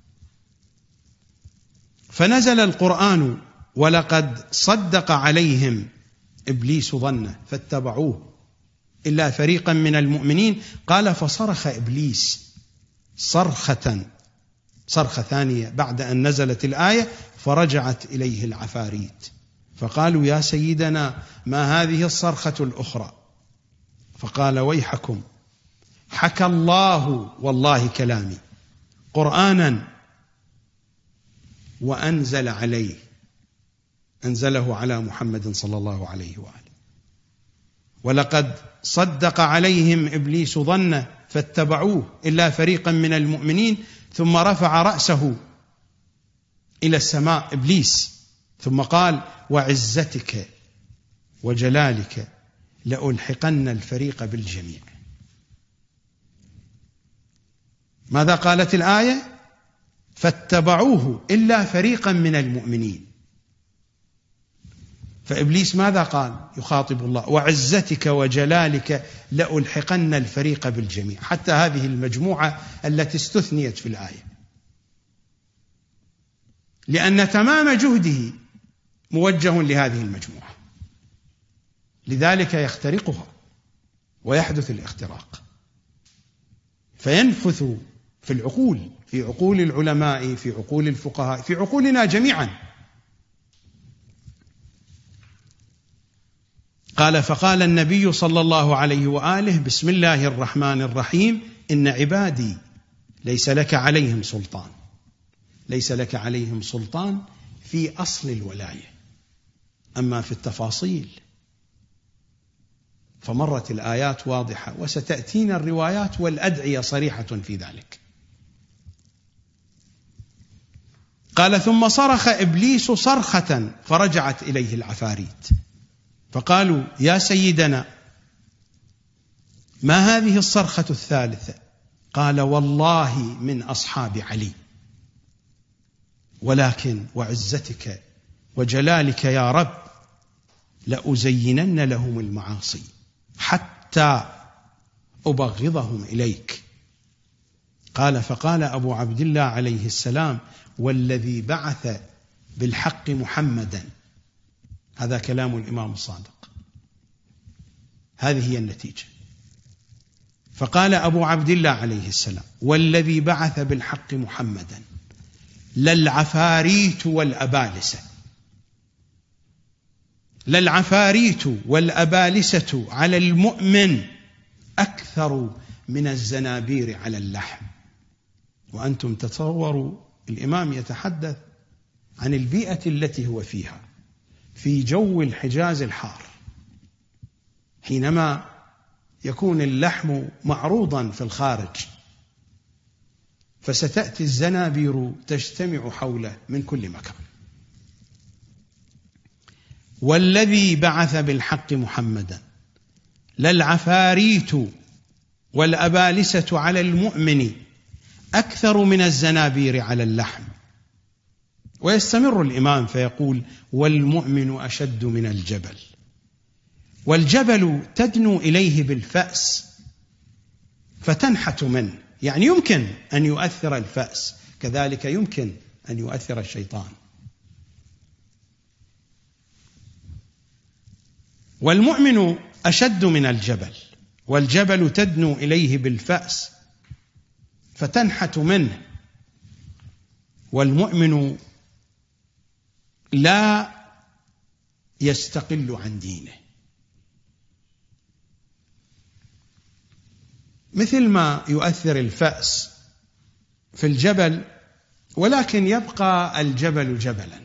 فنزل القرآن ولقد صدق عليهم إبليس ظنه فاتبعوه إلا فريقا من المؤمنين. قال فصرخ إبليس صرخة صرخة ثانية بعد أن نزلت الآية، فرجعت إليه العفاريت فقالوا يا سيدنا ما هذه الصرخة الأخرى؟ فقال ويحكم، حكى الله والله كلامي قرآنا وأنزل عليه، أنزله على محمد صلى الله عليه وآله. ولقد صدق عليهم إبليس ظنه فاتبعوه إلا فريقا من المؤمنين. ثم رفع رأسه إلى السماء إبليس ثم قال وعزتك وجلالك لألحقن الفريق بالجميع. ماذا قالت الآية؟ فاتبعوه إلا فريقا من المؤمنين. فإبليس ماذا قال؟ يخاطب الله وعزتك وجلالك لألحقن الفريق بالجميع، حتى هذه المجموعة التي استثنيت في الآية، لأن تمام جهده موجه لهذه المجموعة، لذلك يخترقها ويحدث الاختراق فينفث في العقول، في عقول العلماء، في عقول الفقهاء، في عقولنا جميعا. قال فقال النبي صلى الله عليه وآله بسم الله الرحمن الرحيم إن عبادي ليس لك عليهم سلطان. ليس لك عليهم سلطان في أصل الولاية، أما في التفاصيل فمرت الآيات واضحة، وستأتينا الروايات والأدعية صريحة في ذلك. قال ثم صرخ إبليس صرخة فرجعت إليه العفاريت فقالوا يا سيدنا ما هذه الصرخة الثالثة؟ قال والله من أصحاب علي، ولكن وعزتك وجلالك يا رب لأزينن لهم المعاصي حتى أبغضهم إليك. قال فقال أبو عبد الله عليه السلام والذي بعث بالحق محمدا، هذا كلام الإمام الصادق، هذه هي النتيجة. فقال أبو عبد الله عليه السلام والذي بعث بالحق محمدا للعفاريت والأبالسة، للعفاريت والأبالسة على المؤمن أكثر من الزنابير على اللحم. وأنتم تتصوروا الإمام يتحدث عن البيئة التي هو فيها في جو الحجاز الحار، حينما يكون اللحم معروضا في الخارج فستأتي الزنابير تجتمع حوله من كل مكان. والذي بعث بالحق محمدا للعفاريت والأبالسة على المؤمن أكثر من الزنابير على اللحم. ويستمر الإمام فيقول والمؤمن أشد من الجبل، والجبل تدنو إليه بالفأس فتنحت منه، يعني يمكن أن يؤثر الفأس، كذلك يمكن أن يؤثر الشيطان. والمؤمن أشد من الجبل، والجبل تدنو إليه بالفأس فتنحت منه، والمؤمن لا يستقل عن دينه. مثل ما يؤثر الفأس في الجبل، ولكن يبقى الجبل جبلا.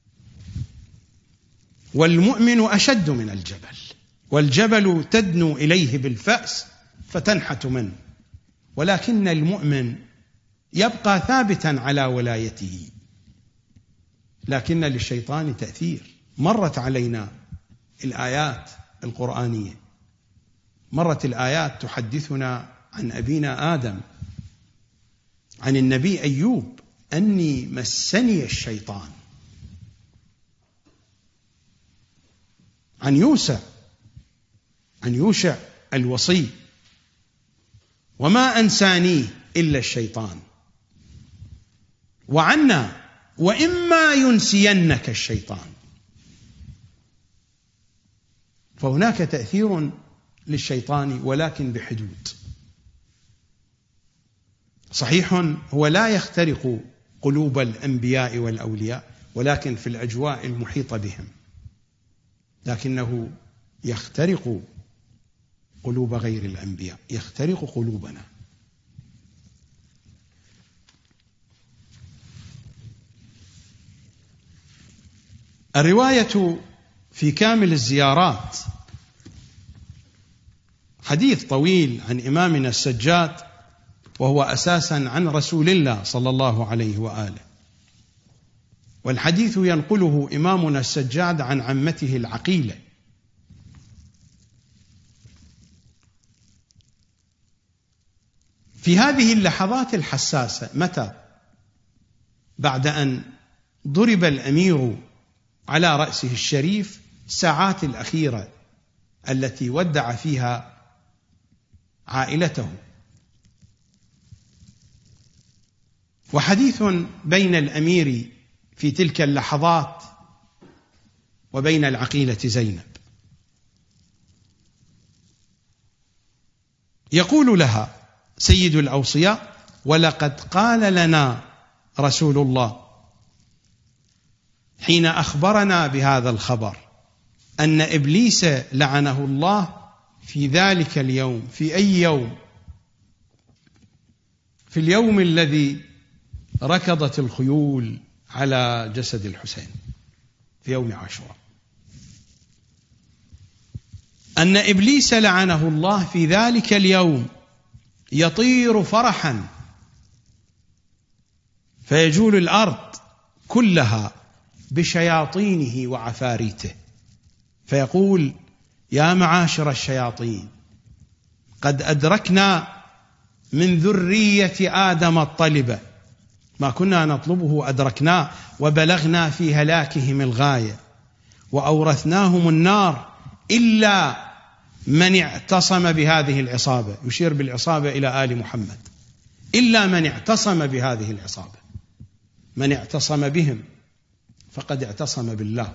والمؤمن أشد من الجبل، والجبل تدنو إليه بالفأس فتنحت منه، ولكن المؤمن يبقى ثابتا على ولايته، لكن للشيطان تأثير. مرت علينا الآيات القرآنية، مرت الآيات تحدثنا عن أبينا آدم، عن النبي أيوب: أني مسني الشيطان، عن يوسع عن يوشع الوصي: وما أنسانيه إلا الشيطان، وعنا: وإما ينسينك الشيطان. فهناك تأثير للشيطان ولكن بحدود. صحيح هو لا يخترق قلوب الأنبياء والأولياء، ولكن في الأجواء المحيطة بهم، لكنه يخترق قلوب غير الأنبياء، يخترق قلوبنا. الرواية في كامل الزيارات حديث طويل عن إمامنا السجاد، وهو أساسا عن رسول الله صلى الله عليه وآله، والحديث ينقله إمامنا السجاد عن عمته العقيلة. في هذه اللحظات الحساسة، متى؟ بعد أن ضرب الأمير على رأسه الشريف، الساعات الأخيرة التي ودع فيها عائلته. وحديث بين الأمير في تلك اللحظات وبين العقيلة زينب. يقول لها سيد الأوصياء: ولقد قال لنا رسول الله حين أخبرنا بهذا الخبر أن إبليس لعنه الله في ذلك اليوم. في أي يوم؟ في اليوم الذي ركضت الخيول على جسد الحسين، في يوم عاشوراء، أن إبليس لعنه الله في ذلك اليوم يطير فرحا فيجول الأرض كلها بشياطينه وعفاريته، فيقول: يا معاشر الشياطين، قد أدركنا من ذرية آدم الطلبة ما كنا نطلبه، أدركناه وبلغنا في هلاكهم الغاية، وأورثناهم النار إلا من اعتصم بهذه العصابة. يشير بالعصابة إلى آل محمد: إلا من اعتصم بهذه العصابة. من اعتصم بهم فقد اعتصم بالله.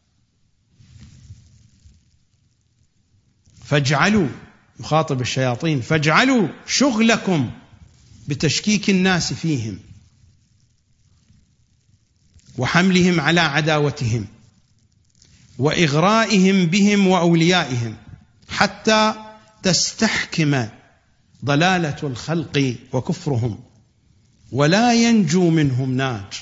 فاجعلوا، يخاطب الشياطين: فاجعلوا شغلكم بتشكيك الناس فيهم وحملهم على عداوتهم وإغرائهم بهم وأوليائهم، حتى تستحكم ضلالة الخلق وكفرهم، ولا ينجو منهم ناج.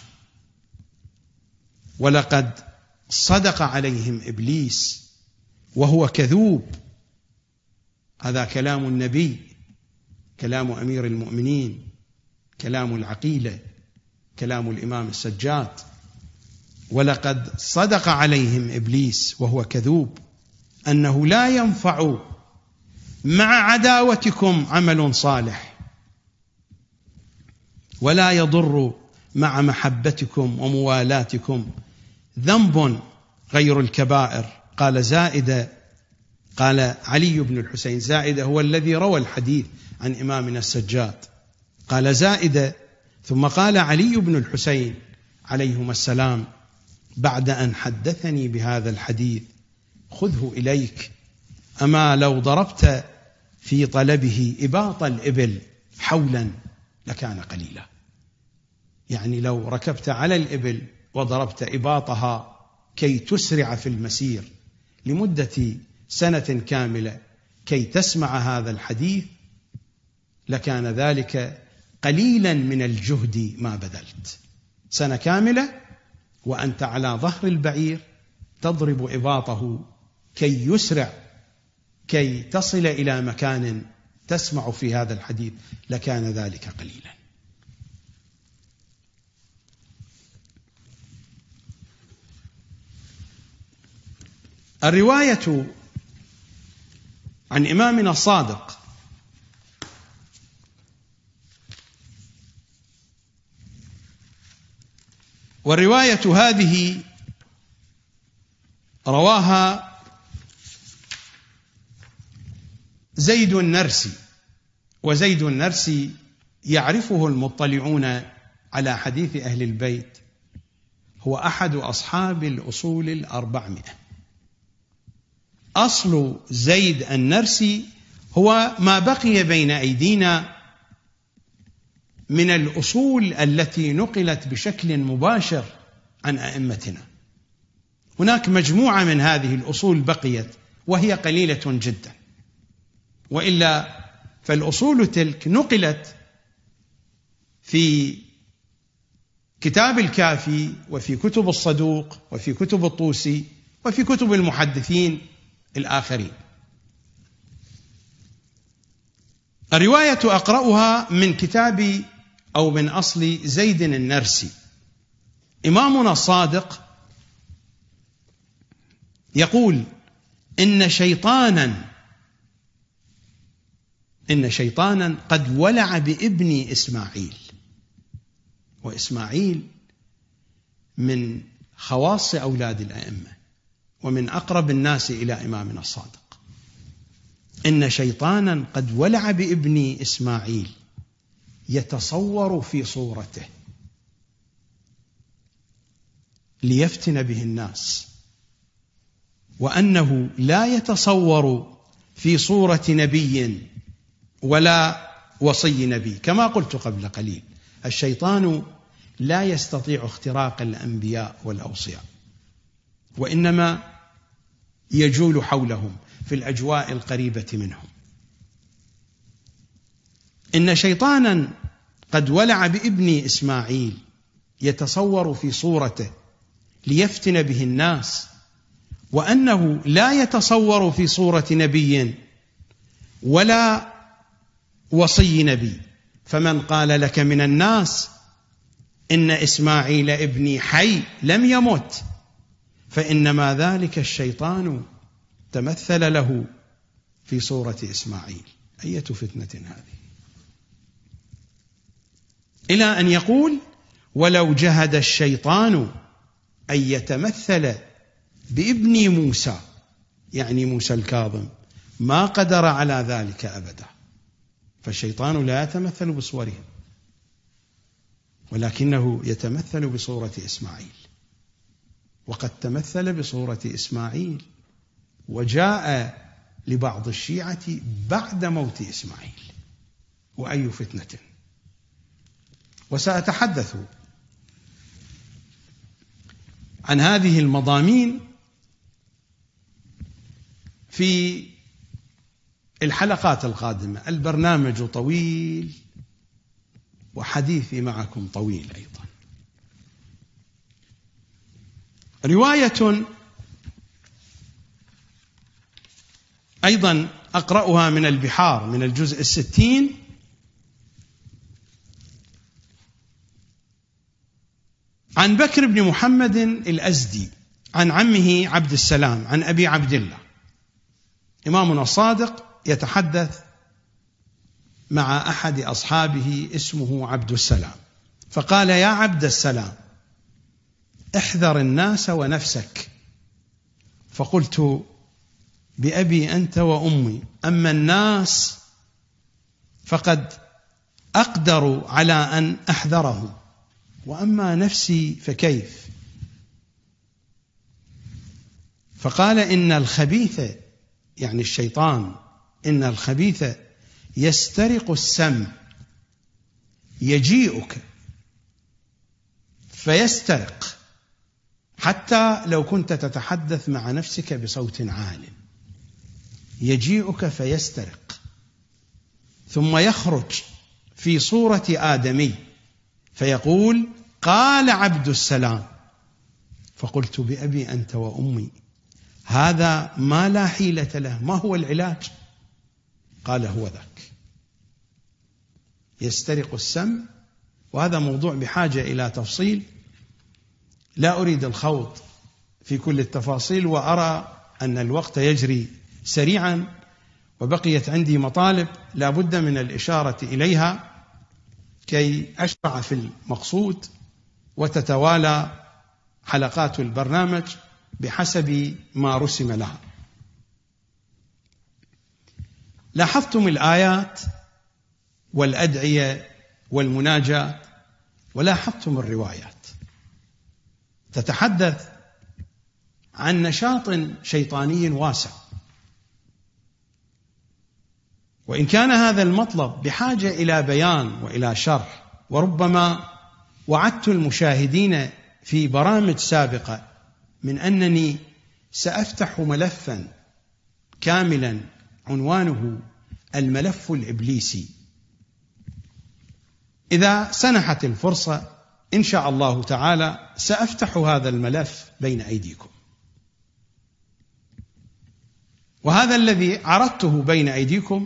ولقد صدق عليهم إبليس وهو كذوب. هذا كلام النبي، كلام أمير المؤمنين، كلام العقيلة، كلام الإمام السجاد. ولقد صدق عليهم إبليس وهو كذوب أنه لا ينفع مع عداوتكم عمل صالح، ولا يضر مع محبتكم وموالاتكم ذنب غير الكبائر. قال زائدة، قال علي بن الحسين، زائدة هو الذي روى الحديث عن إمامنا السجاد، قال زائدة ثم قال علي بن الحسين عليهما السلام: بعد أن حدثني بهذا الحديث خذه إليك، أما لو ضربت في طلبه إباط الإبل حولا لكان قليلا. يعني لو ركبت على الإبل وضربت إباطها كي تسرع في المسير لمدة سنة كاملة كي تسمع هذا الحديث لكان ذلك قليلا من الجهد ما بذلت. سنة كاملة وأنت على ظهر البعير تضرب إباطه كي يسرع، كي تصل إلى مكان تسمع في هذا الحديث، لكان ذلك قليلا. الرواية عن إمامنا الصادق والرواية هذه رواها زيد النرسي، وزيد النرسي يعرفه المطلعون على حديث أهل البيت، هو أحد أصحاب الأصول الأربعمائة. أصل زيد النرسي هو ما بقي بين أيدينا من الأصول التي نقلت بشكل مباشر عن أئمتنا. هناك مجموعة من هذه الأصول بقيت وهي قليلة جدا، وإلا فالأصول تلك نقلت في كتاب الكافي وفي كتب الصدوق وفي كتب الطوسي وفي كتب المحدثين الآخرين. الرواية أقرأها من كتاب أو من أصل زيد النرسي. إمامنا الصادق يقول إن شيطانا إن شيطانا قد ولع بابن إسماعيل، وإسماعيل من خواص أولاد الأئمة ومن أقرب الناس إلى إمامنا الصادق. إن شيطانا قد ولع بابن إسماعيل يتصور في صورته ليفتن به الناس، وأنه لا يتصور في صورة نبي ولا وصي نبي. كما قلت قبل قليل، الشيطان لا يستطيع اختراق الأنبياء والأوصياء، وإنما يجول حولهم في الأجواء القريبة منهم. إن شيطانا قد ولع بابن إسماعيل يتصور في صورته ليفتن به الناس، وأنه لا يتصور في صورة نبي ولا وصي نبي. فمن قال لك من الناس إن إسماعيل ابني حي لم يمت، فإنما ذلك الشيطان تمثل له في صورة إسماعيل. أية فتنة هذه! إلى أن يقول ولو جهد الشيطان أن يتمثل بابن موسى، يعني موسى الكاظم، ما قدر على ذلك أبدا. فالشيطان لا يتمثل بصورهم، ولكنه يتمثل بصورة إسماعيل، وقد تمثل بصورة إسماعيل وجاء لبعض الشيعة بعد موت إسماعيل. وأي فتنة! وسأتحدث عن هذه المضامين في الحلقات القادمة. البرنامج طويل وحديثي معكم طويل أيضا. رواية أيضا أقرأها من البحار من الجزء الستين، عن بكر بن محمد الأزدي عن عمه عبد السلام عن أبي عبد الله. إمامنا الصادق يتحدث مع أحد أصحابه اسمه عبد السلام، فقال: يا عبد السلام، احذر الناس ونفسك. فقلت: بأبي أنت وأمي، أما الناس فقد أقدر على أن أحذرهم، وأما نفسي فكيف؟ فقال: إن الخبيث، يعني الشيطان، إن الخبيث يسترق السمع، يجيئك فيسترق، حتى لو كنت تتحدث مع نفسك بصوت عال، يجيئك فيسترق، ثم يخرج في صورة آدمي فيقول: قال عبد السلام. فقلت: بأبي أنت وأمي، هذا ما لا حيلة له، ما هو العلاج؟ قال: هو ذاك، يسترق السمع. وهذا موضوع بحاجة إلى تفصيل، لا أريد الخوض في كل التفاصيل، وأرى أن الوقت يجري سريعا وبقيت عندي مطالب لا بد من الإشارة إليها كي أشرع في المقصود وتتوالى حلقات البرنامج بحسب ما رسم لها. لاحظتم الآيات والأدعية والمناجاة، ولاحظتم الروايات تتحدث عن نشاط شيطاني واسع، وإن كان هذا المطلب بحاجة إلى بيان وإلى شرح، وربما وعدت المشاهدين في برامج سابقة من أنني سأفتح ملفا كاملا عنوانه الملف الإبليسي. إذا سنحت الفرصة إن شاء الله تعالى سأفتح هذا الملف بين أيديكم، وهذا الذي عرضته بين أيديكم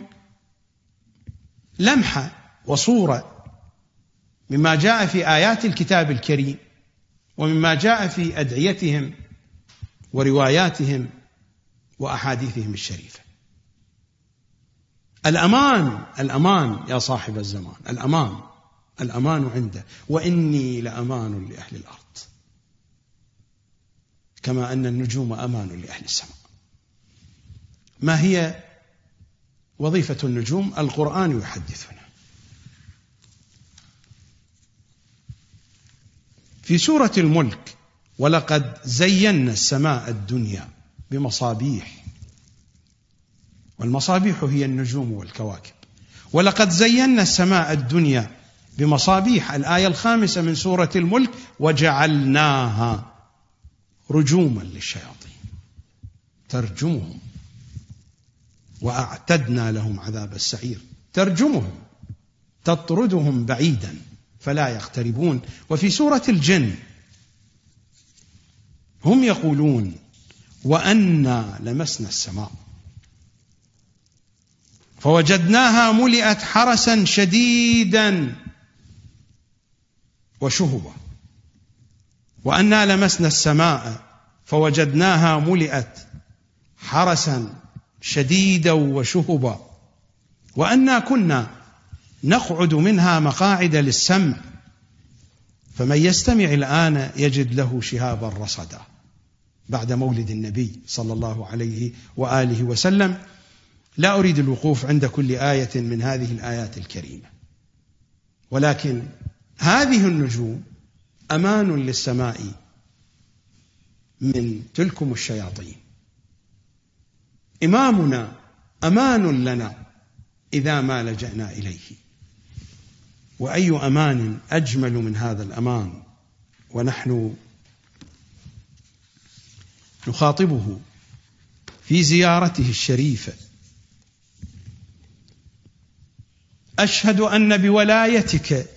لمحة وصورة مما جاء في آيات الكتاب الكريم ومما جاء في أدعيتهم ورواياتهم وأحاديثهم الشريفة. الأمان الأمان يا صاحب الزمان، الأمان الأمان عنده، وإني لأمان لأهل الأرض كما أن النجوم أمان لأهل السماء. ما هي وظيفة النجوم؟ القرآن يحدثنا. في سورة الملك: ولقد زينا السماء الدنيا بمصابيح، والمصابيح هي النجوم والكواكب. ولقد زينا السماء الدنيا بمصابيح، الآية الخامسة من سورة الملك: وجعلناها رجوما للشياطين ترجمهم وأعتدنا لهم عذاب السعير. ترجمهم تطردهم بعيدا فلا يقتربون. وفي سورة الجن هم يقولون: وأنا لمسنا السماء فوجدناها ملئت حرسا شديدا وشهبا. وأنا لمسنا السماء فوجدناها ملئت حرسا شديدا وشهبا. وأنا كنا نقعد منها مقاعد للسمع فمن يستمع الآن يجد له شهابا رصدا. بعد مولد النبي صلى الله عليه وآله وسلم. لا أريد الوقوف عند كل آية من هذه الآيات الكريمة، ولكن هذه النجوم أمان للسماء من تلكم الشياطين. إمامنا أمان لنا إذا ما لجأنا إليه، وأي أمان أجمل من هذا الأمان ونحن نخاطبه في زيارته الشريفة. أشهد أن بولايتك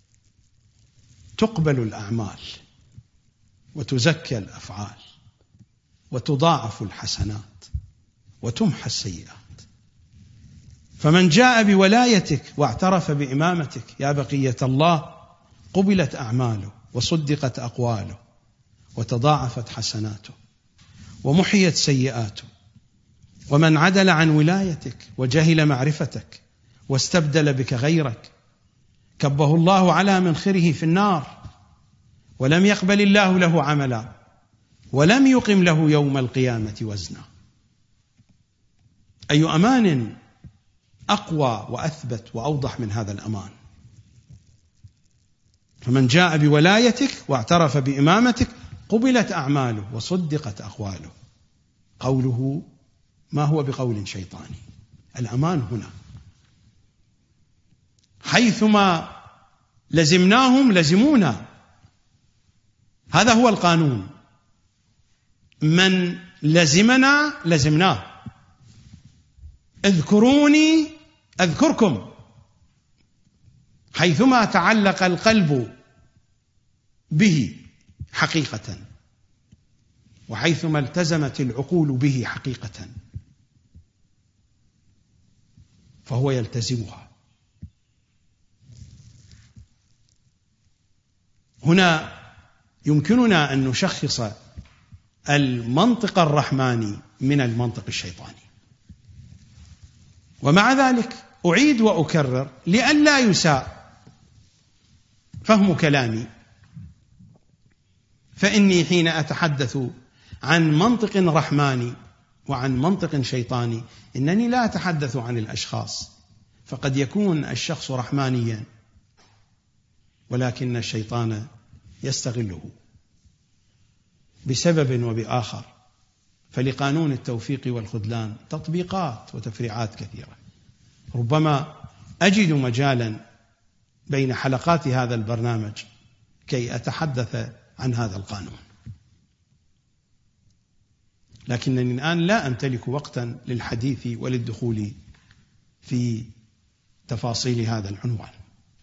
تقبل الأعمال وتزكى الأفعال وتضاعف الحسنات وتمحى السيئات. فمن جاء بولايتك واعترف بإمامتك يا بقية الله قبلت أعماله وصدقت أقواله وتضاعفت حسناته ومحيت سيئاته. ومن عدل عن ولايتك وجهل معرفتك واستبدل بك غيرك كبه الله على منخره في النار ولم يقبل الله له عملا ولم يقم له يوم القيامة وزنا. أي أمان أقوى وأثبت وأوضح من هذا الأمان؟ فمن جاء بولايتك واعترف بإمامتك قبلت أعماله وصدقت أقواله. قوله ما هو بقول شيطاني. الأمان هنا حيثما لزمناهم لزمونا، هذا هو القانون. من لزمنا لزمناه. اذكروني أذكركم. حيثما تعلق القلب به حقيقة وحيثما التزمت العقول به حقيقة فهو يلتزمها. هنا يمكننا أن نشخص المنطق الرحماني من المنطق الشيطاني. ومع ذلك أعيد وأكرر لئلا يساء فهم كلامي، فإني حين أتحدث عن منطق رحماني وعن منطق شيطاني إنني لا أتحدث عن الأشخاص، فقد يكون الشخص رحمانيا ولكن الشيطان يستغله بسبب وبآخر. فلقانون التوفيق والخذلان تطبيقات وتفريعات كثيرة، ربما أجد مجالا بين حلقات هذا البرنامج كي أتحدث عن هذا القانون، لكنني الآن لا أمتلك وقتا للحديث وللدخول في تفاصيل هذا العنوان.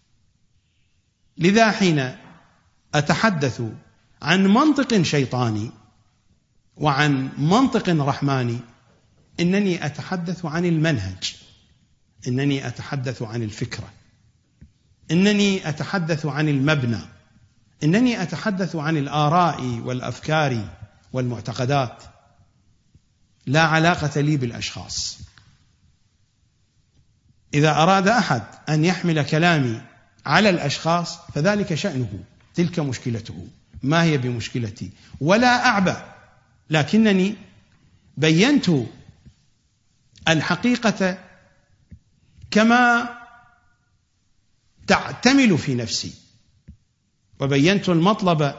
لذا حين أتحدث عن منطق شيطاني وعن منطق رحماني إنني أتحدث عن المنهج، إنني أتحدث عن الفكرة، إنني أتحدث عن المبنى، إنني أتحدث عن الآراء والأفكار والمعتقدات، لا علاقة لي بالأشخاص. إذا أراد أحد أن يحمل كلامي على الأشخاص فذلك شأنه، تلك مشكلته، ما هي بمشكلتي، ولا أعبأ، لكنني بينت الحقيقة كما تعتمل في نفسي، وبينت المطلب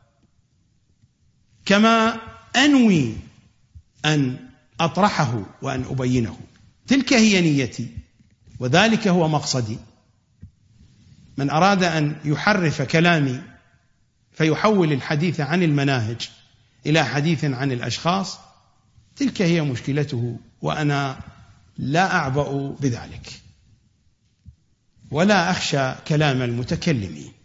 كما أنوي أن أطرحه وأن أبينه. تلك هي نيتي وذلك هو مقصدي. من أراد أن يحرف كلامي فيحول الحديث عن المناهج إلى حديث عن الأشخاص، تلك هي مشكلته، وأنا لا أعبأ بذلك ولا أخشى كلام المتكلمين.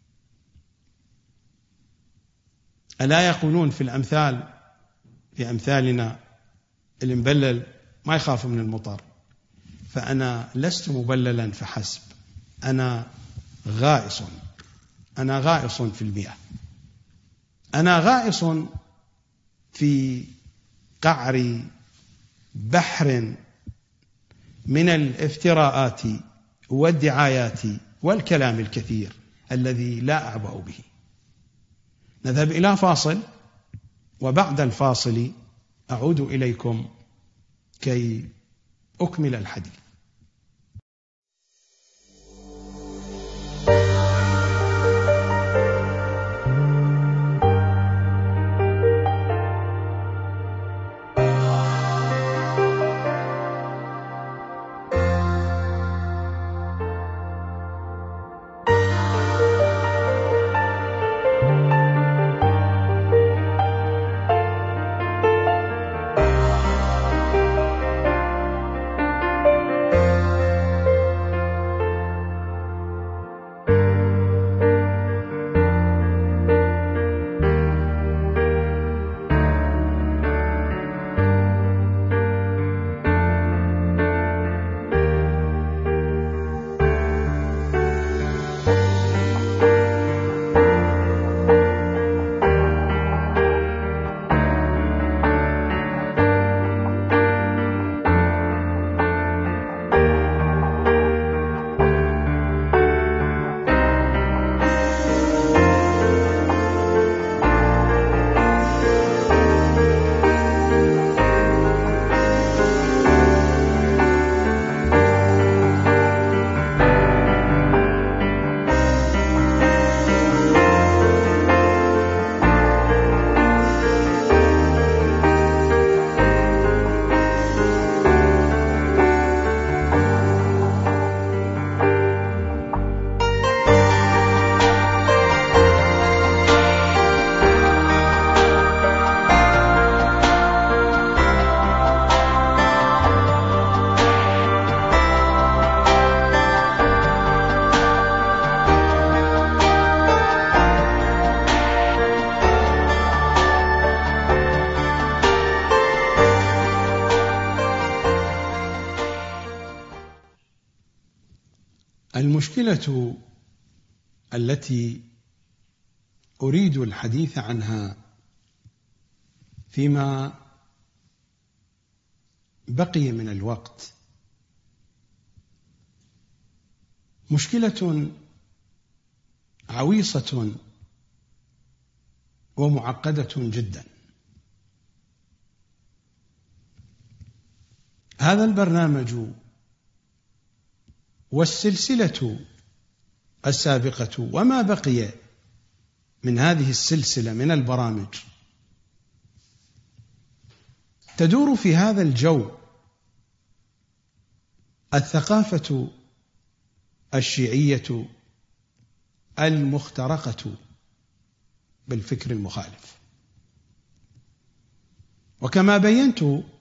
ألا يقولون في الأمثال، في أمثالنا، المبلل ما يخاف من المطر، فأنا لست مبللا فحسب، أنا غائص، أنا غائص في المياه، أنا غائص في قعر بحر من الافتراءات والدعايات والكلام الكثير الذي لا أعبأ به. نذهب إلى فاصل، وبعد الفاصل أعود إليكم كي أكمل الحديث. المشكلة التي أريد الحديث عنها فيما بقي من الوقت مشكلة عويصة ومعقدة جدا. هذا البرنامج والسلسلة السابقة وما بقي من هذه السلسلة من البرامج تدور في هذا الجو الثقافة الشيعية المخترقة بالفكر المخالف. وكما بينت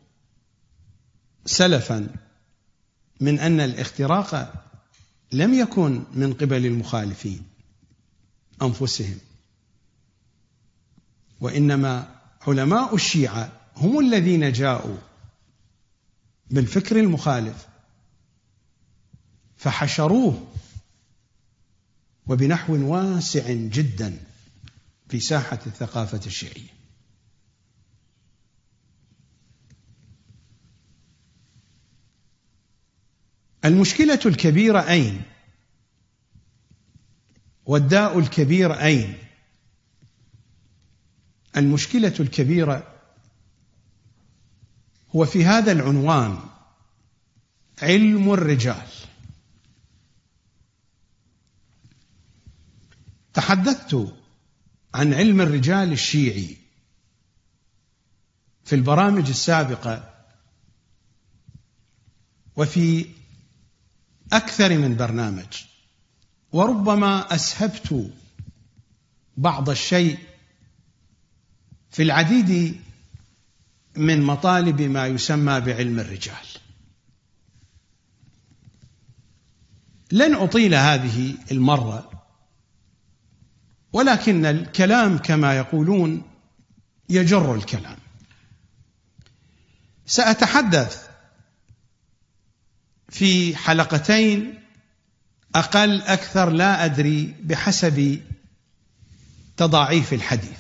سلفا من أن الاختراق لم يكن من قبل المخالفين أنفسهم، وإنما علماء الشيعة هم الذين جاءوا بالفكر المخالف فحشروه وبنحو واسع جدا في ساحة الثقافة الشيعية. المشكلة الكبيرة أين؟ والداء الكبير أين؟ المشكلة الكبيرة هو في هذا العنوان: علم الرجال. تحدثت عن علم الرجال الشيعي في البرامج السابقة وفي أكثر من برنامج، وربما أسهبت بعض الشيء في العديد من مطالب ما يسمى بعلم الرجال. لن أطيل هذه المرة، ولكن الكلام كما يقولون يجر الكلام. سأتحدث في حلقتين أقل أكثر لا أدري بحسب تضاعيف الحديث.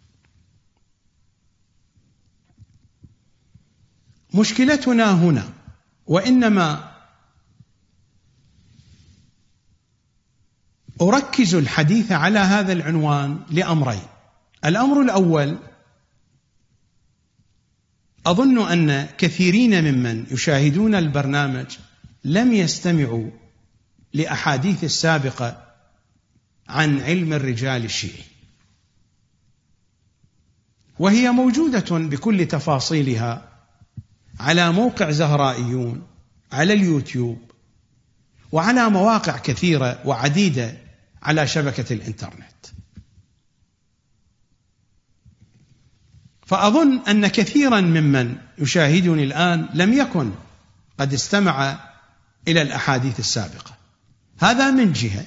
مشكلتنا هنا وإنما أركز الحديث على هذا العنوان لأمرين. الأمر الأول، أظن أن كثيرين ممن يشاهدون البرنامج لم يستمعوا لأحاديث السابقة عن علم الرجال الشيعي، وهي موجودة بكل تفاصيلها على موقع زهرائيون، على اليوتيوب، وعلى مواقع كثيرة وعديدة على شبكة الإنترنت. فأظن أن كثيرا ممن يشاهدني الآن لم يكن قد استمع إلى الأحاديث السابقة. هذا من جهة.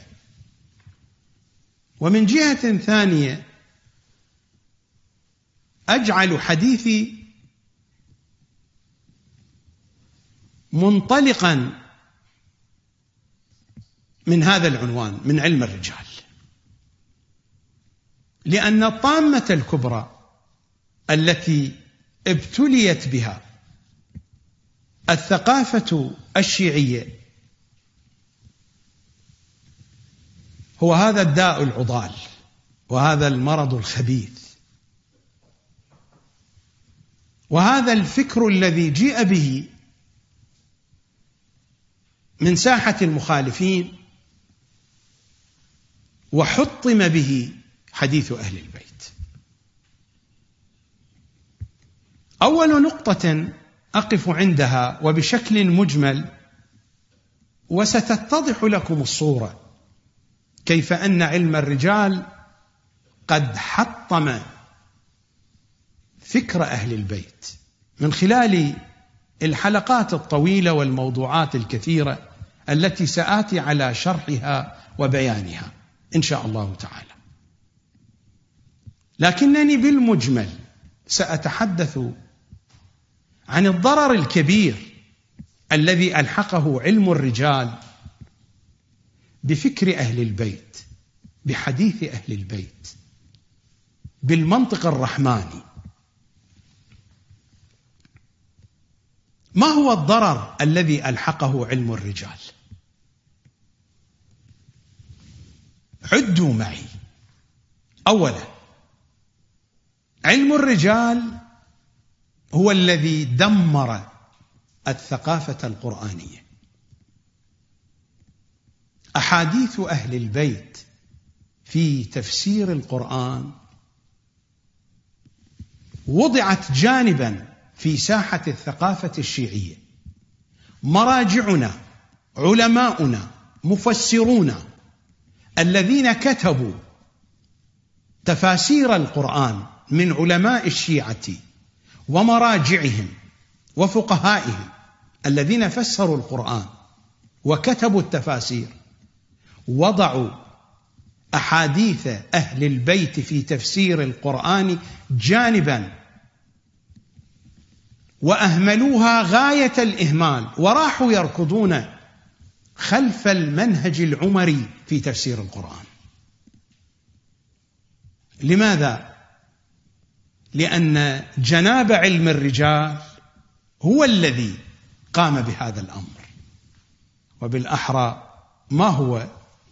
ومن جهة ثانية أجعل حديثي منطلقا من هذا العنوان، من علم الرجال، لأن الطامة الكبرى التي ابتليت بها الثقافة الشيعية هو هذا الداء العضال وهذا المرض الخبيث وهذا الفكر الذي جيء به من ساحة المخالفين وحطم به حديث أهل البيت. أول نقطة أقف عندها وبشكل مجمل، وستتضح لكم الصورة كيف أن علم الرجال قد حطم فكر أهل البيت من خلال الحلقات الطويلة والموضوعات الكثيرة التي سآتي على شرحها وبيانها إن شاء الله تعالى. لكنني بالمجمل سأتحدث عن الضرر الكبير الذي ألحقه علم الرجال بفكر أهل البيت، بحديث أهل البيت، بالمنطق الرحماني، ما هو الضرر الذي ألحقه علم الرجال؟ عدوا معي. أولا، علم الرجال هو الذي دمر الثقافة القرآنية. أحاديث أهل البيت في تفسير القرآن وضعت جانبا في ساحة الثقافة الشيعية. مراجعنا، علماؤنا، مفسرونا الذين كتبوا تفاسير القرآن من علماء الشيعة ومراجعهم وفقهائهم الذين فسروا القرآن وكتبوا التفاسير، وضعوا أحاديث أهل البيت في تفسير القرآن جانبا وأهملوها غاية الإهمال، وراحوا يركضون خلف المنهج العمري في تفسير القرآن. لماذا؟ لأن جناب علم الرجال هو الذي قام بهذا الأمر، وبالأحرى ما هو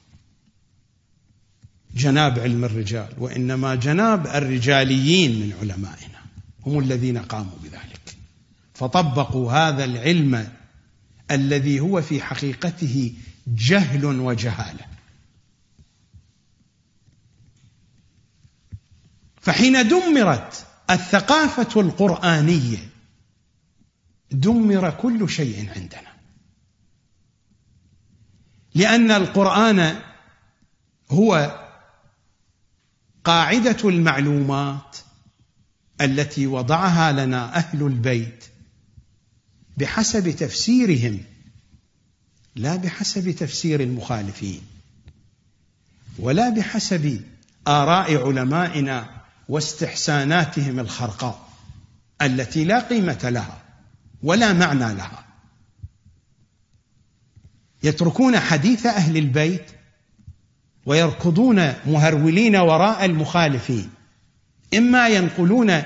جناب علم الرجال، وإنما جناب الرجاليين من علمائنا هم الذين قاموا بذلك، فطبقوا هذا العلم الذي هو في حقيقته جهل وجهالة. فحين دمرت الثقافة القرآنية دمر كل شيء عندنا، لأن القرآن هو قاعدة المعلومات التي وضعها لنا أهل البيت بحسب تفسيرهم، لا بحسب تفسير المخالفين، ولا بحسب آراء علمائنا واستحساناتهم الخرقاء التي لا قيمة لها ولا معنى لها. يتركون حديث أهل البيت ويركضون مهرولين وراء المخالفين، إما ينقلون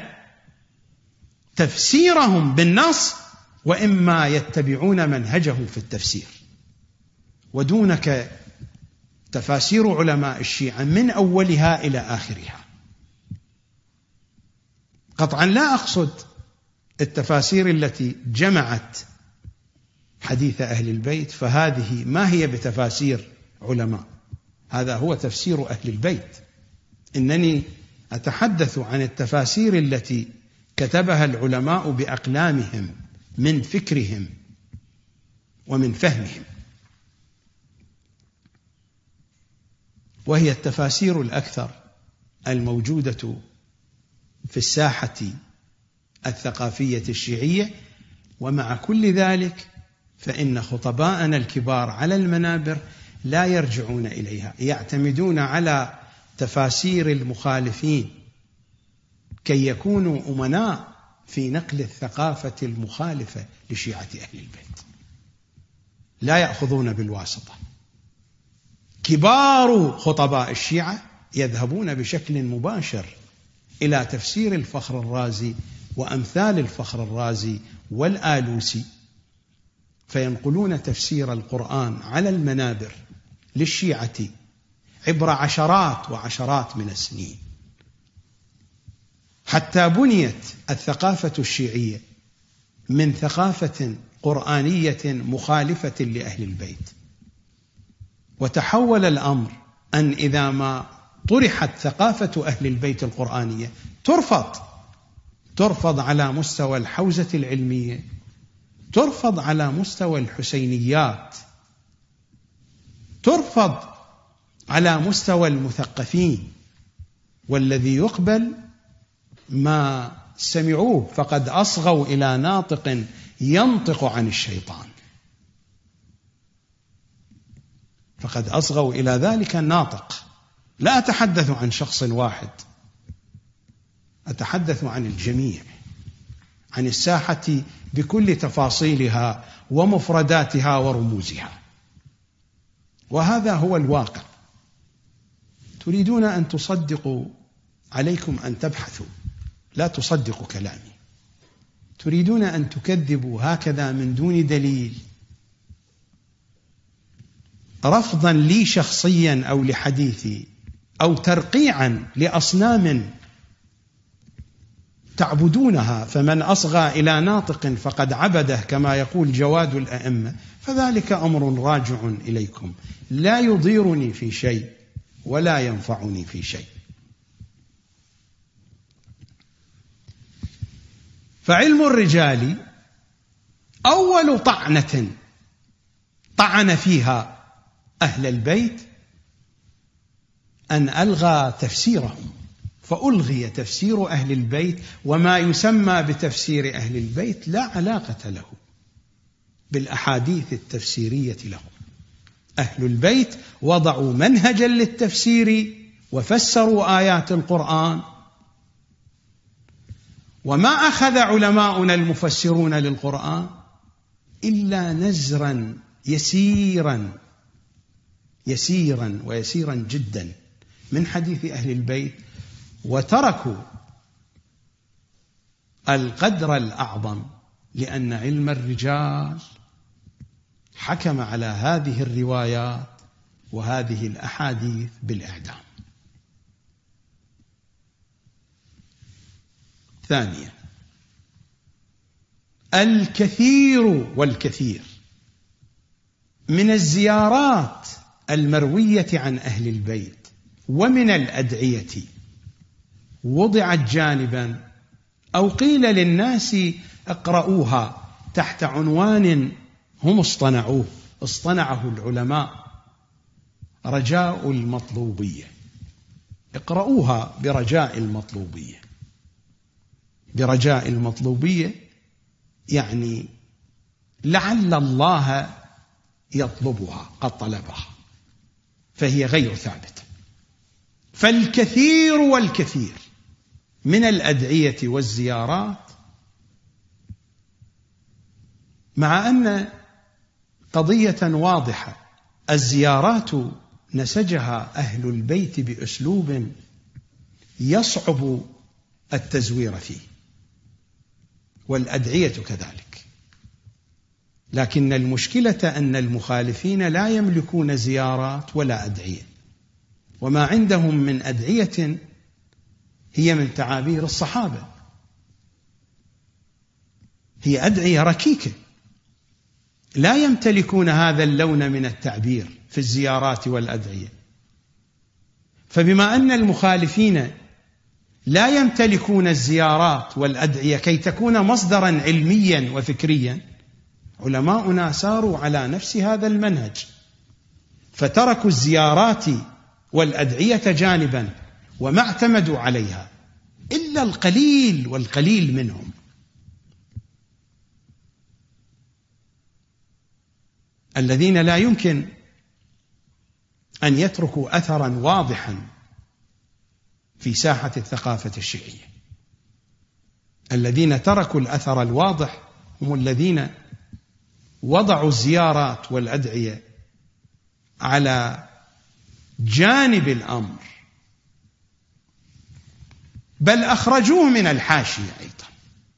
تفسيرهم بالنص وإما يتبعون منهجهم في التفسير. ودونك تفاسير علماء الشيعة من أولها إلى آخرها. قطعا لا أقصد التفاسير التي جمعت حديث أهل البيت، فهذه ما هي بتفاسير علماء، هذا هو تفسير أهل البيت. إنني أتحدث عن التفاسير التي كتبها العلماء بأقلامهم من فكرهم ومن فهمهم، وهي التفاسير الأكثر الموجودة في الساحة الثقافية الشيعية. ومع كل ذلك فإن خطباءنا الكبار على المنابر لا يرجعون إليها، يعتمدون على تفاسير المخالفين كي يكونوا أمناء في نقل الثقافة المخالفة لشيعة أهل البيت، لا يأخذون بالواسطة. كبار خطباء الشيعة يذهبون بشكل مباشر إلى تفسير الفخر الرازي وأمثال الفخر الرازي والآلوسي، فينقلون تفسير القرآن على المنابر للشيعة عبر عشرات وعشرات من السنين، حتى بنيت الثقافة الشيعية من ثقافة قرآنية مخالفة لأهل البيت. وتحول الأمر أن إذا ما طرحت ثقافة أهل البيت القرآنية ترفض ترفض على مستوى الحوزة العلمية، ترفض على مستوى الحسينيات، ترفض على مستوى المثقفين، والذي يقبل ما سمعوه فقد أصغوا إلى ناطق ينطق عن الشيطان، فقد أصغوا إلى ذلك الناطق. لا أتحدث عن شخص واحد، أتحدث عن الجميع، عن الساحة بكل تفاصيلها ومفرداتها ورموزها. وهذا هو الواقع. تريدون أن تصدقوا، عليكم أن تبحثوا، لا تصدقوا كلامي. تريدون أن تكذبوا هكذا من دون دليل، رفضا لي شخصيا أو لحديثي، أو ترقيعا لأصنام تعبدونها، فمن أصغى إلى ناطق فقد عبده كما يقول جواد الأئمة، فذلك أمر راجع إليكم لا يضيرني في شيء ولا ينفعني في شيء. فعلم الرجال أول طعنة طعن فيها أهل البيت أن ألغى تفسيرهم، فألغي تفسير أهل البيت، وما يسمى بتفسير أهل البيت لا علاقة له بالأحاديث التفسيرية لهم. أهل البيت وضعوا منهجا للتفسير وفسروا آيات القرآن، وما أخذ علماؤنا المفسرون للقرآن إلا نزرا يسيرا يسيرا ويسيرا جدا من حديث أهل البيت، وتركوا القدر الأعظم، لأن علم الرجال حكم على هذه الروايات وهذه الأحاديث بالإعدام. ثانيا، الكثير والكثير من الزيارات المروية عن أهل البيت ومن الأدعية وضعت جانبا، أو قيل للناس اقرؤوها تحت عنوان هم اصطنعوه اصطنعه العلماء، رجاء المطلوبية. اقرؤوها برجاء المطلوبية. برجاء المطلوبية يعني لعل الله يطلبها، قد طلبها، فهي غير ثابتة. فالكثير والكثير من الأدعية والزيارات، مع أن قضية واضحة، الزيارات نسجها أهل البيت بأسلوب يصعب التزوير فيه، والأدعية كذلك، لكن المشكلة أن المخالفين لا يملكون زيارات ولا أدعية، وما عندهم من أدعية هي من تعابير الصحابة، هي أدعية ركيكة، لا يمتلكون هذا اللون من التعبير في الزيارات والأدعية. فبما أن المخالفين لا يمتلكون الزيارات والأدعية كي تكون مصدرا علميا وفكريا، علماؤنا ساروا على نفس هذا المنهج، فتركوا الزيارات والأدعية جانبا وما اعتمدوا عليها إلا القليل والقليل منهم. الذين لا يمكن أن يتركوا أثرا واضحا في ساحة الثقافة الشيعية. الذين تركوا الأثر الواضح هم الذين وضعوا الزيارات والأدعية على جانب الأمر، بل أخرجوه من الحاشية أيضا.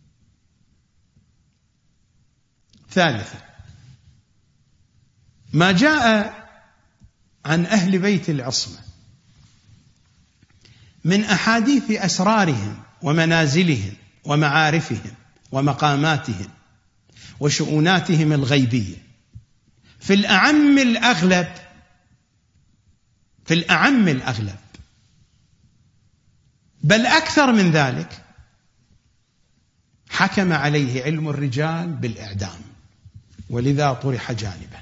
ثالثا، ما جاء عن أهل بيت العصمة من أحاديث أسرارهم ومنازلهم ومعارفهم ومقاماتهم وشؤوناتهم الغيبية، في الأعم الأغلب في الأعم الأغلب بل أكثر من ذلك حكم عليه علم الرجال بالإعدام، ولذا طرح جانبا.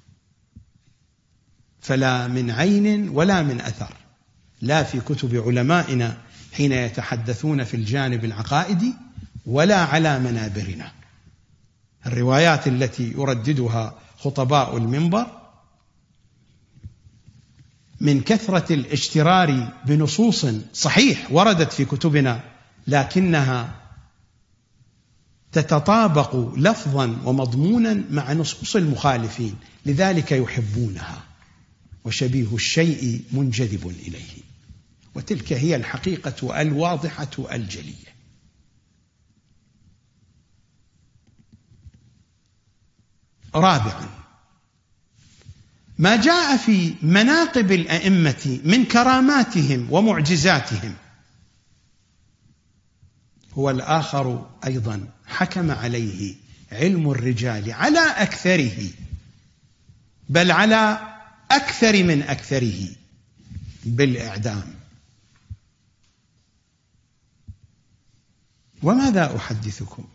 فلا من عين ولا من أثر، لا في كتب علمائنا حين يتحدثون في الجانب العقائدي ولا على منابرنا. الروايات التي يرددها خطباء المنبر من كثرة الاشترار بنصوص صحيح وردت في كتبنا، لكنها تتطابق لفظا ومضمونا مع نصوص المخالفين، لذلك يحبونها، وشبيه الشيء منجذب إليه، وتلك هي الحقيقة الواضحة الجلية. رابعا، ما جاء في مناقب الأئمة من كراماتهم ومعجزاتهم هو الآخر أيضا حكم عليه علم الرجال على أكثره، بل على أكثر من أكثره، بالإعدام. وماذا أحدثكم؟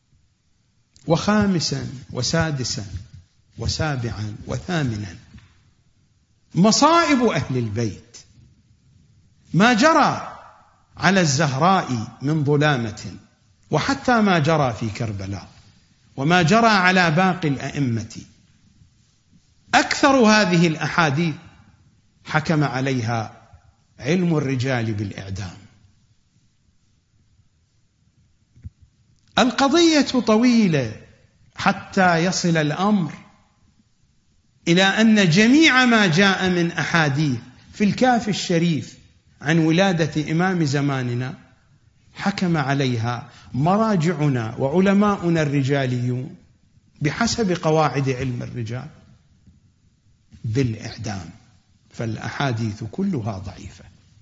وخامسا وسادسا وسابعا وثامنا، مصائب أهل البيت، ما جرى على الزهراء من ظلامة، وحتى ما جرى في كربلاء، وما جرى على باقي الأئمة، أكثر هذه الأحاديث حكم عليها علم الرجال بالإعدام. القضية طويلة حتى يصل الأمر إلى أن جميع ما جاء من أحاديث في الكافي الشريف عن ولادة إمام زماننا حكم عليها مراجعنا وعلماؤنا الرجاليون بحسب قواعد علم الرجال بالإعدام، فالأحاديث كلها ضعيفة.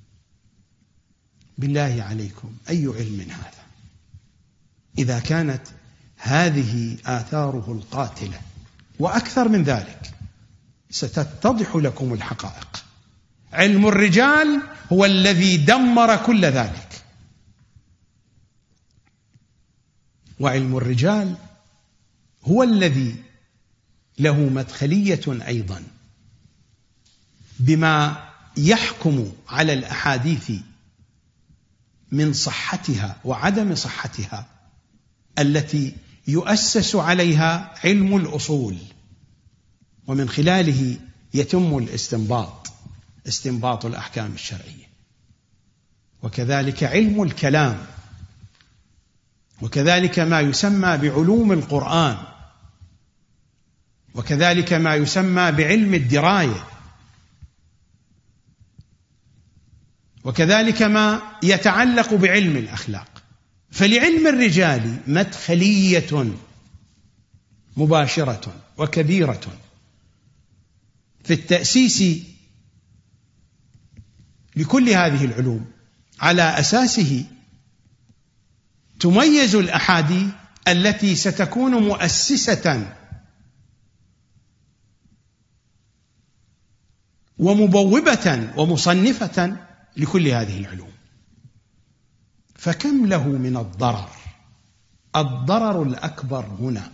بالله عليكم، أي علم هذا إذا كانت هذه آثاره القاتلة؟ وأكثر من ذلك ستتضح لكم الحقائق. علم الرجال هو الذي دمر كل ذلك، وعلم الرجال هو الذي له مدخلية أيضا بما يحكم على الأحاديث من صحتها وعدم صحتها، التي يؤسس عليها علم الأصول، ومن خلاله يتم الاستنباط، استنباط الأحكام الشرعية. وكذلك علم الكلام، وكذلك ما يسمى بعلوم القرآن، وكذلك ما يسمى بعلم الدراية، وكذلك ما يتعلق بعلم الأخلاق. فلعلم الرجال مدخلية مباشرة وكبيرة في التأسيس لكل هذه العلوم، على أساسه تميز الأحاديث التي ستكون مؤسسة ومبوبة ومصنفة لكل هذه العلوم. فكم له من الضرر؟ الضرر الأكبر هنا،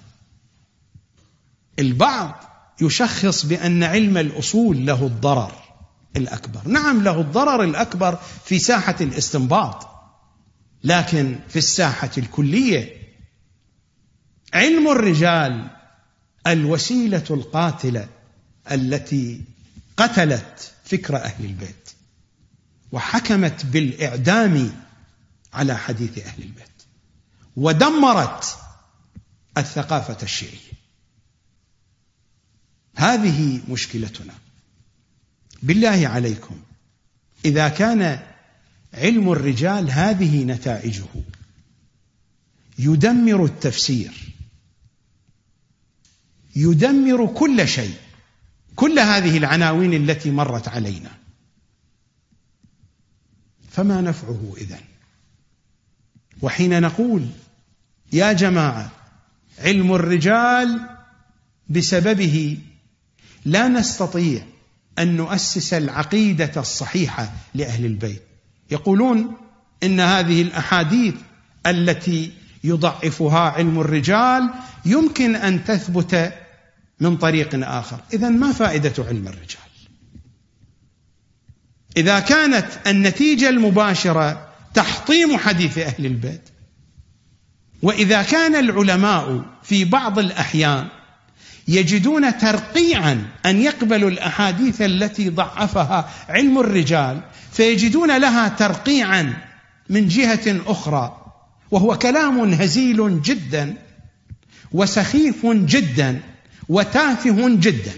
البعض يشخص بأن علم الأصول له الضرر الأكبر. نعم، له الضرر الأكبر في ساحة الاستنباط، لكن في الساحة الكلية علم الرجال الوسيلة القاتلة التي قتلت فكر أهل البيت وحكمت بالإعدام على حديث أهل البيت ودمرت الثقافة الشيعية. هذه مشكلتنا. بالله عليكم، إذا كان علم الرجال هذه نتائجه يدمر التفسير، يدمر كل شيء، كل هذه العناوين التي مرت علينا، فما نفعه إذن؟ وحين نقول يا جماعة علم الرجال بسببه لا نستطيع أن نؤسس العقيدة الصحيحة لأهل البيت، يقولون إن هذه الأحاديث التي يضعفها علم الرجال يمكن أن تثبت من طريق آخر. إذن ما فائدة علم الرجال؟ إذا كانت النتيجة المباشرة تحطيم حديث أهل البيت، وإذا كان العلماء في بعض الأحيان يجدون ترقيعا أن يقبلوا الأحاديث التي ضعفها علم الرجال، فيجدون لها ترقيعا من جهة أخرى، وهو كلام هزيل جدا وسخيف جدا وتافه جدا.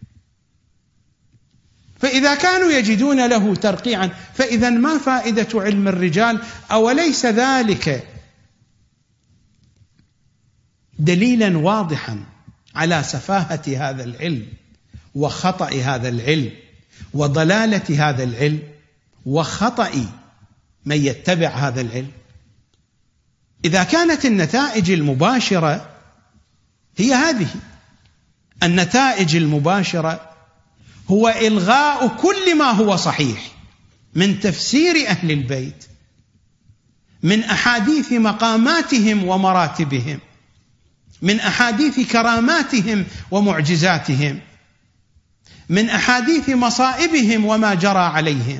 فإذا كانوا يجدون له ترقيعا، فإذا ما فائدة علم الرجال؟ أوليس ذلك دليلا واضحا على سفاهة هذا العلم وخطأ هذا العلم وضلالة هذا العلم وخطأ من يتبع هذا العلم. إذا كانت النتائج المباشرة هي هذه، النتائج المباشرة هو إلغاء كل ما هو صحيح من تفسير أهل البيت، من أحاديث مقاماتهم ومراتبهم، من أحاديث كراماتهم ومعجزاتهم، من أحاديث مصائبهم وما جرى عليهم،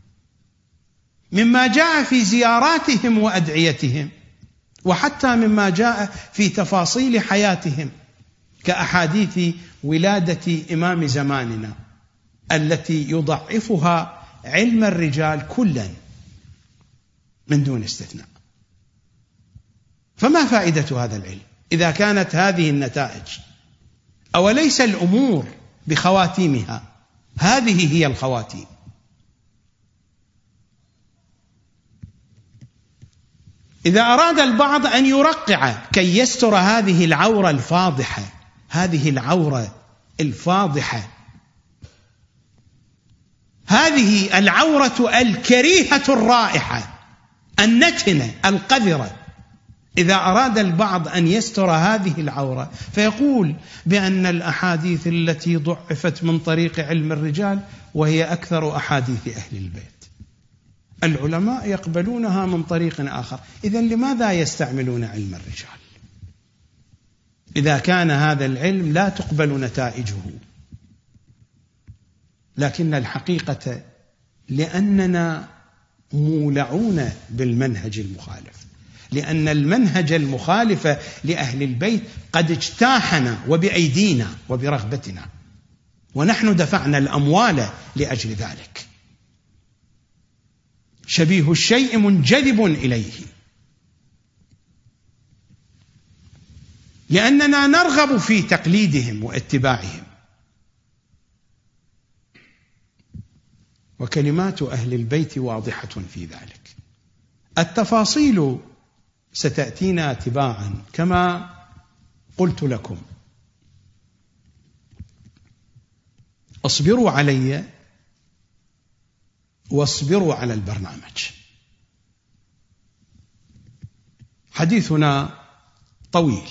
مما جاء في زياراتهم وأدعيتهم، وحتى مما جاء في تفاصيل حياتهم كأحاديث ولادة إمام زماننا التي يضعفها علم الرجال كلا من دون استثناء. فما فائدة هذا العلم إذا كانت هذه النتائج؟ أوليس الأمور بخواتيمها؟ هذه هي الخواتيم. إذا أراد البعض أن يرقع كي يستر هذه العورة الفاضحة، هذه العورة الفاضحة، هذه العورة الكريهة الرائحة النتنة القذرة، إذا أراد البعض أن يستر هذه العورة فيقول بأن الأحاديث التي ضعفت من طريق علم الرجال وهي أكثر أحاديث أهل البيت، العلماء يقبلونها من طريق آخر، إذن لماذا يستعملون علم الرجال إذا كان هذا العلم لا تقبل نتائجه؟ لكن الحقيقة لأننا مولعون بالمنهج المخالف، لأن المنهج المخالف لأهل البيت قد اجتاحنا وبأيدينا وبرغبتنا، ونحن دفعنا الأموال لأجل ذلك. شبيه الشيء منجذب إليه، لأننا نرغب في تقليدهم واتباعهم. وكلمات أهل البيت واضحة في ذلك. التفاصيل ستأتينا تباعا كما قلت لكم. اصبروا علي واصبروا على البرنامج. حديثنا طويل،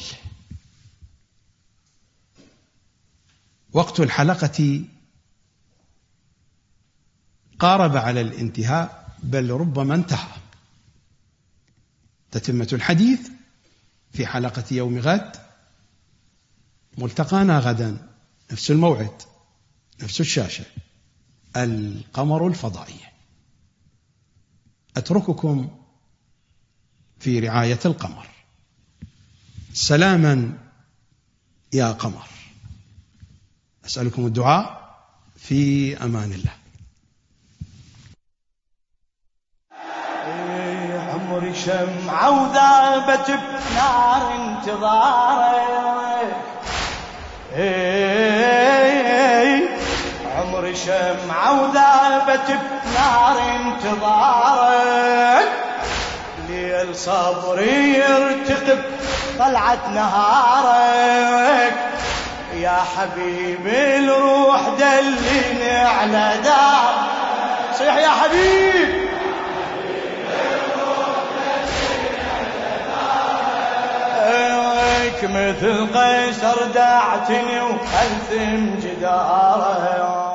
وقت الحلقة قارب على الانتهاء، بل ربما انتهى. تتمة الحديث في حلقة يوم غد، ملتقانا غدا نفس الموعد نفس الشاشة، القمر الفضائي. أترككم في رعاية القمر. سلاما يا قمر. أسألكم الدعاء في أمان الله. عمري شمعة وذابت بنار انتظارك، عمري شمعة وذابت بنار انتظارك، ليل صبري يرتقب طلعت نهارك، يا حبيبي الروح دلني على دار. صيح يا حبيب. مثل قيصر دعتني وألثم جدارك.